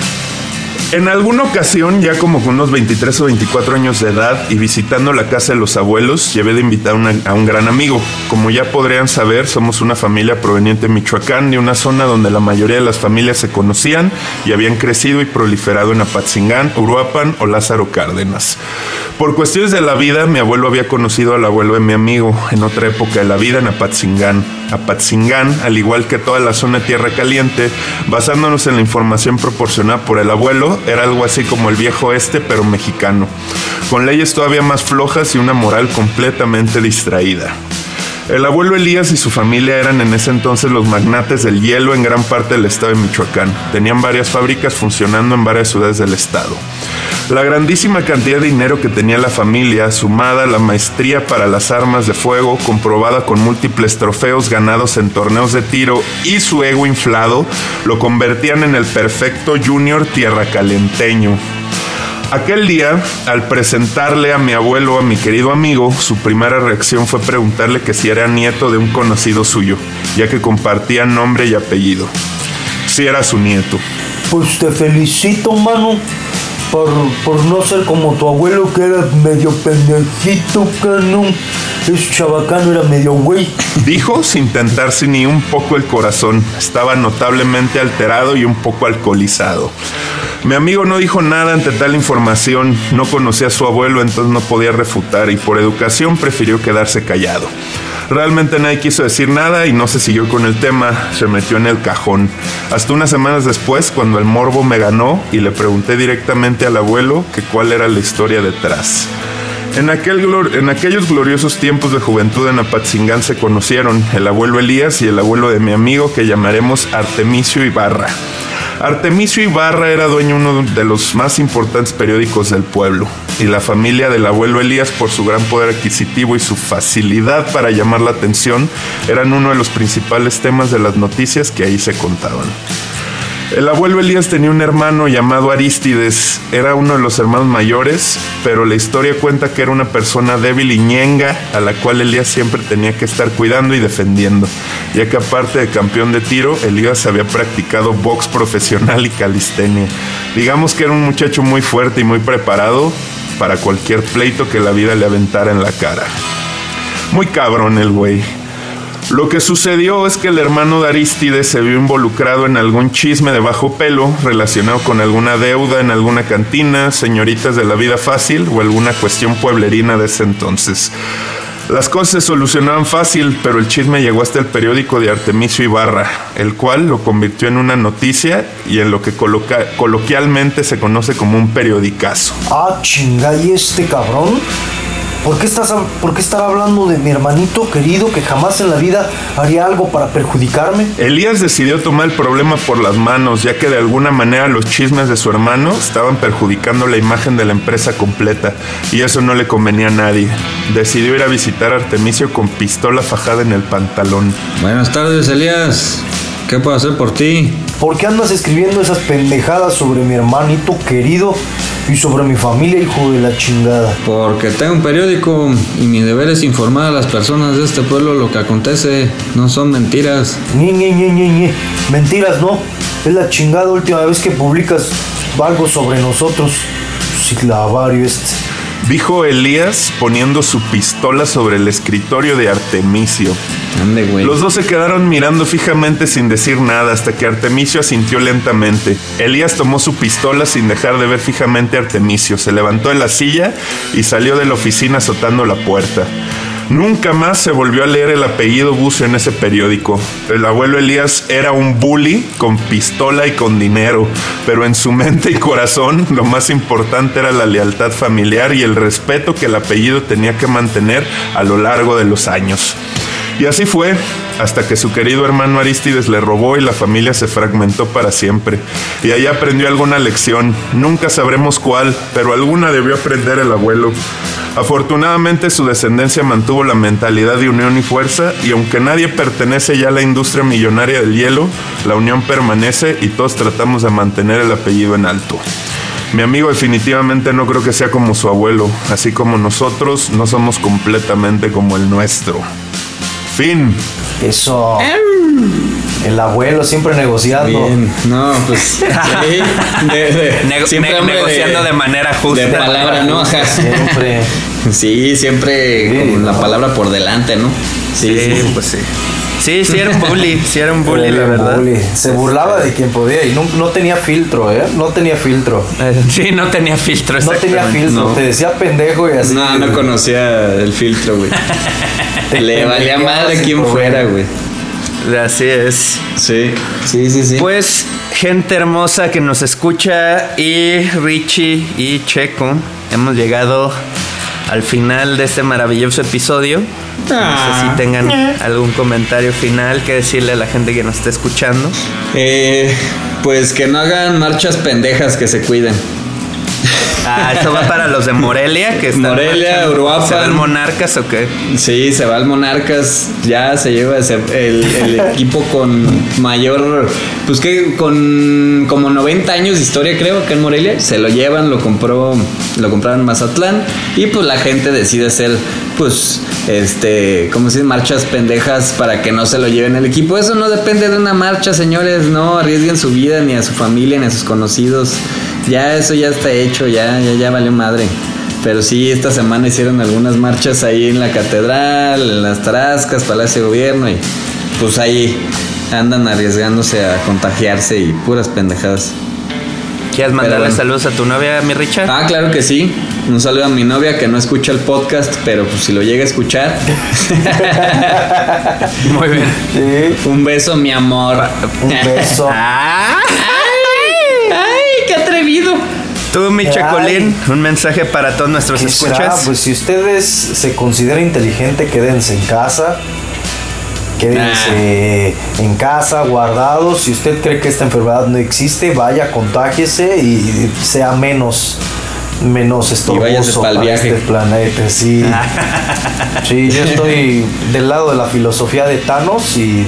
En alguna ocasión, ya como con unos veintitrés o veinticuatro años de edad y visitando la casa de los abuelos, llevé de invitar una, a un gran amigo. Como ya podrían saber, somos una familia proveniente de Michoacán, de una zona donde la mayoría de las familias se conocían y habían crecido y proliferado en Apatzingán, Uruapan o Lázaro Cárdenas. Por cuestiones de la vida, mi abuelo había conocido al abuelo de mi amigo en otra época de la vida en Apatzingán. Apatzingán, al igual que toda la zona de Tierra Caliente, basándonos en la información proporcionada por el abuelo, era algo así como el viejo oeste, pero mexicano, con leyes todavía más flojas y una moral completamente distraída. El abuelo Elías y su familia eran en ese entonces los magnates del hielo en gran parte del estado de Michoacán. Tenían varias fábricas funcionando en varias ciudades del estado. La grandísima cantidad de dinero que tenía la familia, sumada a la maestría para las armas de fuego, comprobada con múltiples trofeos ganados en torneos de tiro y su ego inflado, lo convertían en el perfecto junior tierracalenteño. Aquel día, al presentarle a mi abuelo a mi querido amigo, su primera reacción fue preguntarle que si era nieto de un conocido suyo, ya que compartían nombre y apellido. Si era su nieto. Pues te felicito, mano, por, por no ser como tu abuelo, que era medio pendejito, cano. Ese chabacano era medio güey. Dijo sin tentarse ni un poco el corazón. Estaba notablemente alterado y un poco alcoholizado. Mi amigo no dijo nada ante tal información. No conocía a su abuelo, entonces no podía refutar y por educación prefirió quedarse callado. Realmente nadie quiso decir nada y no se siguió con el tema, se metió en el cajón. Hasta unas semanas después, cuando el morbo me ganó y le pregunté directamente al abuelo que cuál era la historia detrás. En, aquel, en aquellos gloriosos tiempos de juventud en Apatzingán se conocieron el abuelo Elías y el abuelo de mi amigo, que llamaremos Artemisio Ibarra. Artemisio Ibarra era dueño de uno de los más importantes periódicos del pueblo, y la familia del abuelo Elías, por su gran poder adquisitivo y su facilidad para llamar la atención, eran uno de los principales temas de las noticias que ahí se contaban. El abuelo Elías tenía un hermano llamado Arístides. Era uno de los hermanos mayores, pero la historia cuenta que era una persona débil y ñenga, a la cual Elías siempre tenía que estar cuidando y defendiendo, ya que aparte de campeón de tiro, Elías había practicado box profesional y calistenia. Digamos que era un muchacho muy fuerte y muy preparado para cualquier pleito que la vida le aventara en la cara. Muy cabrón el güey. Lo que sucedió es que el hermano de Arístides se vio involucrado en algún chisme de bajo pelo relacionado con alguna deuda en alguna cantina, señoritas de la vida fácil o alguna cuestión pueblerina de ese entonces. Las cosas se solucionaban fácil, pero el chisme llegó hasta el periódico de Artemisio Ibarra, el cual lo convirtió en una noticia y en lo que coloca- coloquialmente se conoce como un periodicazo. Ah, chinga, ¿y este cabrón? ¿Por qué, estás, ¿Por qué estar hablando de mi hermanito querido que jamás en la vida haría algo para perjudicarme? Elías decidió tomar el problema por las manos, ya que de alguna manera los chismes de su hermano estaban perjudicando la imagen de la empresa completa, y eso no le convenía a nadie. Decidió ir a visitar a Artemisio con pistola fajada en el pantalón. Buenas tardes, Elías. ¿Qué puedo hacer por ti? ¿Por qué andas escribiendo esas pendejadas sobre mi hermanito querido y sobre mi familia, hijo de la chingada? Porque tengo un periódico y mi deber es informar a las personas de este pueblo lo que acontece. No son mentiras. Ñe, ñe, ñe, ñe, ñe. Mentiras no. Es la chingada última vez que publicas algo sobre nosotros. Siglavario este. Dijo Elías poniendo su pistola sobre el escritorio de Artemisio. Ande, güey. Los dos se quedaron mirando fijamente sin decir nada hasta que Artemisio asintió lentamente. Elías tomó su pistola sin dejar de ver fijamente a Artemisio. Se levantó de la silla y salió de la oficina azotando la puerta. Nunca más se volvió a leer el apellido Bucio en ese periódico. El abuelo Elías era un bully con pistola y con dinero, pero en su mente y corazón lo más importante era la lealtad familiar y el respeto que el apellido tenía que mantener a lo largo de los años. Y así fue, hasta que su querido hermano Arístides le robó y la familia se fragmentó para siempre. Y ahí aprendió alguna lección, nunca sabremos cuál, pero alguna debió aprender el abuelo. Afortunadamente su descendencia mantuvo la mentalidad de unión y fuerza, y aunque nadie pertenece ya a la industria millonaria del hielo, la unión permanece y todos tratamos de mantener el apellido en alto. Mi amigo definitivamente no creo que sea como su abuelo, así como nosotros no somos completamente como el nuestro. Fin. Eso. El abuelo siempre negociando. Bien. No, pues sí. De, de, Nego- siempre ne- negociando de, de manera justa. De palabra, ¿no? Ajá. Siempre. Sí, siempre Sí, con la no. palabra por delante, ¿no? Sí, sí, pues sí. Sí, sí era un bully, sí era un bully, Era la un verdad. bully. Se burlaba de quien podía y no, no tenía filtro, ¿eh? No tenía filtro. Eh, Sí, no tenía filtro. No tenía exactamente. filtro. No. Te decía pendejo y así. No, no conocía el filtro, güey. Le valía madre sin quien problema. fuera, güey. Así es. Sí, sí, sí, sí. Pues, gente hermosa que nos escucha, y Richie y Checo, hemos llegado al final de este maravilloso episodio. No sé si tengan algún comentario final que decirle a la gente que nos está escuchando. Eh, pues que no hagan marchas pendejas, que se cuiden. Ah, esto va para los de Morelia, que están Morelia, marchando. Uruapan. ¿Se ven Monarcas o qué? Sí, se va al Monarcas, ya se lleva a ser el, el equipo con mayor, pues que con como noventa años de historia, creo, acá en Morelia. Se lo llevan, lo compró, lo compraron en Mazatlán, y pues la gente decide hacer, pues, este, ¿cómo se dice? Marchas pendejas para que no se lo lleven el equipo. Eso no depende de una marcha, señores, no arriesguen su vida, ni a su familia, ni a sus conocidos. Ya eso ya está hecho, ya, ya, ya valió madre. Pero sí, esta semana hicieron algunas marchas ahí en la catedral, en las Tarascas, Palacio de Gobierno, y pues ahí andan arriesgándose a contagiarse y puras pendejadas. ¿Quieres mandarle Pero bueno. saludos a tu novia, mi Richard? Ah, claro que sí. Un saludo a mi novia que no escucha el podcast, pero pues si lo llega a escuchar. Muy bien. Sí. Un beso, mi amor. Un beso. Ah, ¡Ay, qué atrevido! tú, mi Ay. Checolín, un mensaje para todos nuestros ¿Qué será? escuchas. Pues si ustedes se consideran inteligente, quédense en casa. Quédense en casa, guardados. Si usted cree que esta enfermedad no existe, vaya, contágiese y sea menos menos váyase estorboso pa'l para viaje. este planeta. Sí. Sí, yo estoy del lado de la filosofía de Thanos y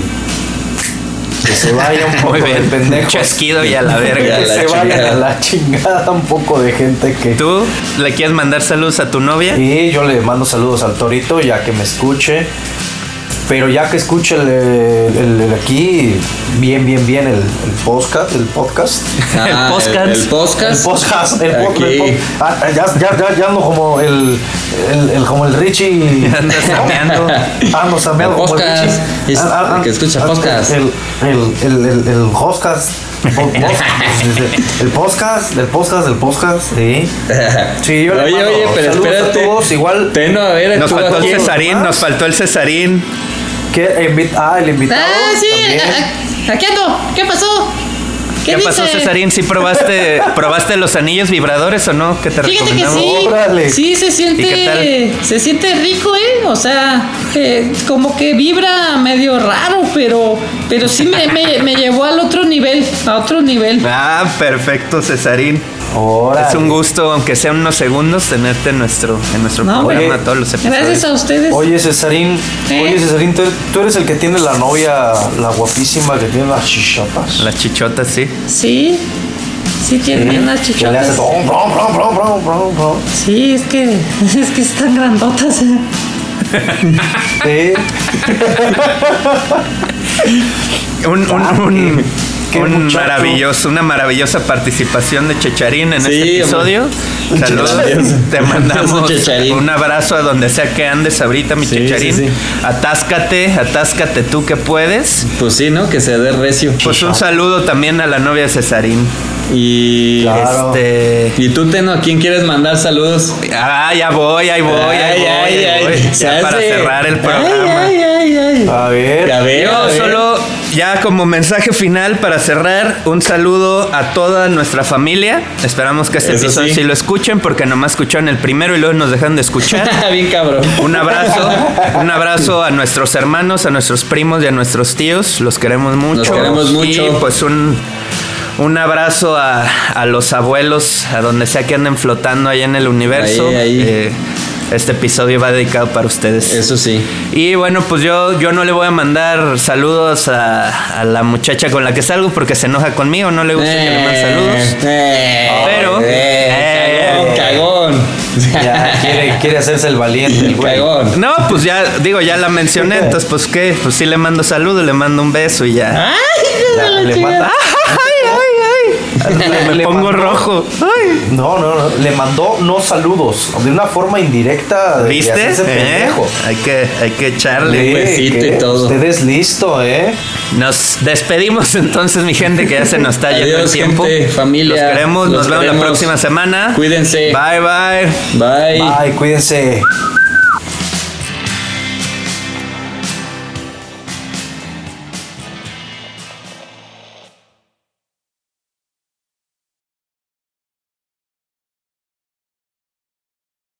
que se vaya un poco Muy de bien. Un pendejos. chasquido y a la Que verga. a la se vayan chingada. a la chingada un poco de gente que... ¿Tú le quieres mandar saludos a tu novia? Y yo le mando saludos al Torito, ya que me escuche. Pero ya que escuche el, el- el aquí, bien, bien, bien, el, el podcast, el podcast. Ah, El podcast. El, el podcast. El podcast, el, po- Aquí. el po- ah, ya, ya, ya, ya ando como el, el, el- como el Richie. Andas sameando. Ando sameando El como el podcast. Richie. Es- Ah, ah, que escucha ah, podcast. El, el, el, el, el podcast. Po- El podcast, el podcast, el podcast, sí. Sí, yo le Oye, mando oye, pero saludos espérate. a todos, igual. Teno, a ver, Nos tú faltó el aquí. Cesarín, nos faltó el Cesarín. ¿Qué? Invi- Ah, el invitado. Ah, sí, también. a- a- aquí ando. ¿Qué pasó? ¿Qué, ¿Qué, pasó, dice? Cesarín? ¿Sí probaste, probaste los anillos vibradores o no? ¿Qué te Fíjate que recomendamos? sí, Órale. sí se ¿Y qué siente, se siente rico, eh, o sea, eh, como que vibra medio raro, pero, pero sí me, me, me llevó al otro nivel, a otro nivel. Ah, perfecto, Cesarín. Órale. Es un gusto, aunque sean unos segundos, tenerte en nuestro, en nuestro No, programa oye, todos los episodios. Gracias a ustedes. Oye, Cesarín, ¿Eh? oye, Cesarín, ¿tú, tú eres el que tiene la novia, la guapísima que tiene las chichotas. Las chichotas, sí. Sí, sí tiene unas Que le hace chichotas. brum, brum, brum, brum, brum, brum, brum. Sí, es que, es que están grandotas. eh. Sí. Un, un, un, qué Un muchacho. maravilloso, una maravillosa participación de Checharín en Sí, este episodio. hombre. Saludos. Gracias. Te mandamos Gracias, Checharín. un abrazo a donde sea que andes ahorita, mi Sí, Checharín. sí, sí. Atáscate, atáscate tú que puedes. Pues sí, ¿no? Que se dé recio. Pues un saludo también a la novia de Cesarín. Y. Claro. Este. ¿Y tú, Teno, a quién quieres mandar saludos? Ah, ya voy, ahí voy, ahí Ay, voy, ay, ahí ay. voy. Se Ya para hace- cerrar el programa. Ay, ay, ay, ay. A ver. A ver, a Yo ver. solo, ya como mensaje final para cerrar, un saludo a toda nuestra familia. Esperamos que este Eso episodio sí. sí. lo escuchen porque nomás escucharon el primero y luego nos dejan de escuchar. Bien cabrón. Un abrazo, un abrazo a nuestros hermanos, a nuestros primos y a nuestros tíos. Los queremos mucho. Los queremos mucho. Y pues un, un abrazo a, a los abuelos, a donde sea que anden flotando ahí en el universo. Ahí, ahí. Eh, este episodio va dedicado para ustedes. Eso sí. Y bueno, pues yo, yo no le voy a mandar saludos a, a la muchacha con la que salgo porque se enoja conmigo, no le gusta que le mande saludos. Eh, Pero- eh, cagón, cagón. Ya quiere, quiere hacerse el valiente, el güey. Cagón. No, pues ya, digo, ya la mencioné, entonces pues qué, pues sí le mando saludos, le mando un beso y ya. Ya, le manda- ¡Ay, ay, ay! Me Le pongo mandó- rojo. Ay. No, no, no. Le mandó no saludos. De una forma indirecta. de ¿Viste? hacerse ¿Eh? pendejo. Hay que, hay que echarle. Sí, besito ¿qué? y todo. Usted es listo, ¿eh? Nos despedimos entonces, mi gente, que ya se nos está yendo el Adiós, tiempo. gente, familia. Los queremos, Los nos vemos la queremos. próxima semana. Cuídense. Bye, bye. Bye. Bye, cuídense.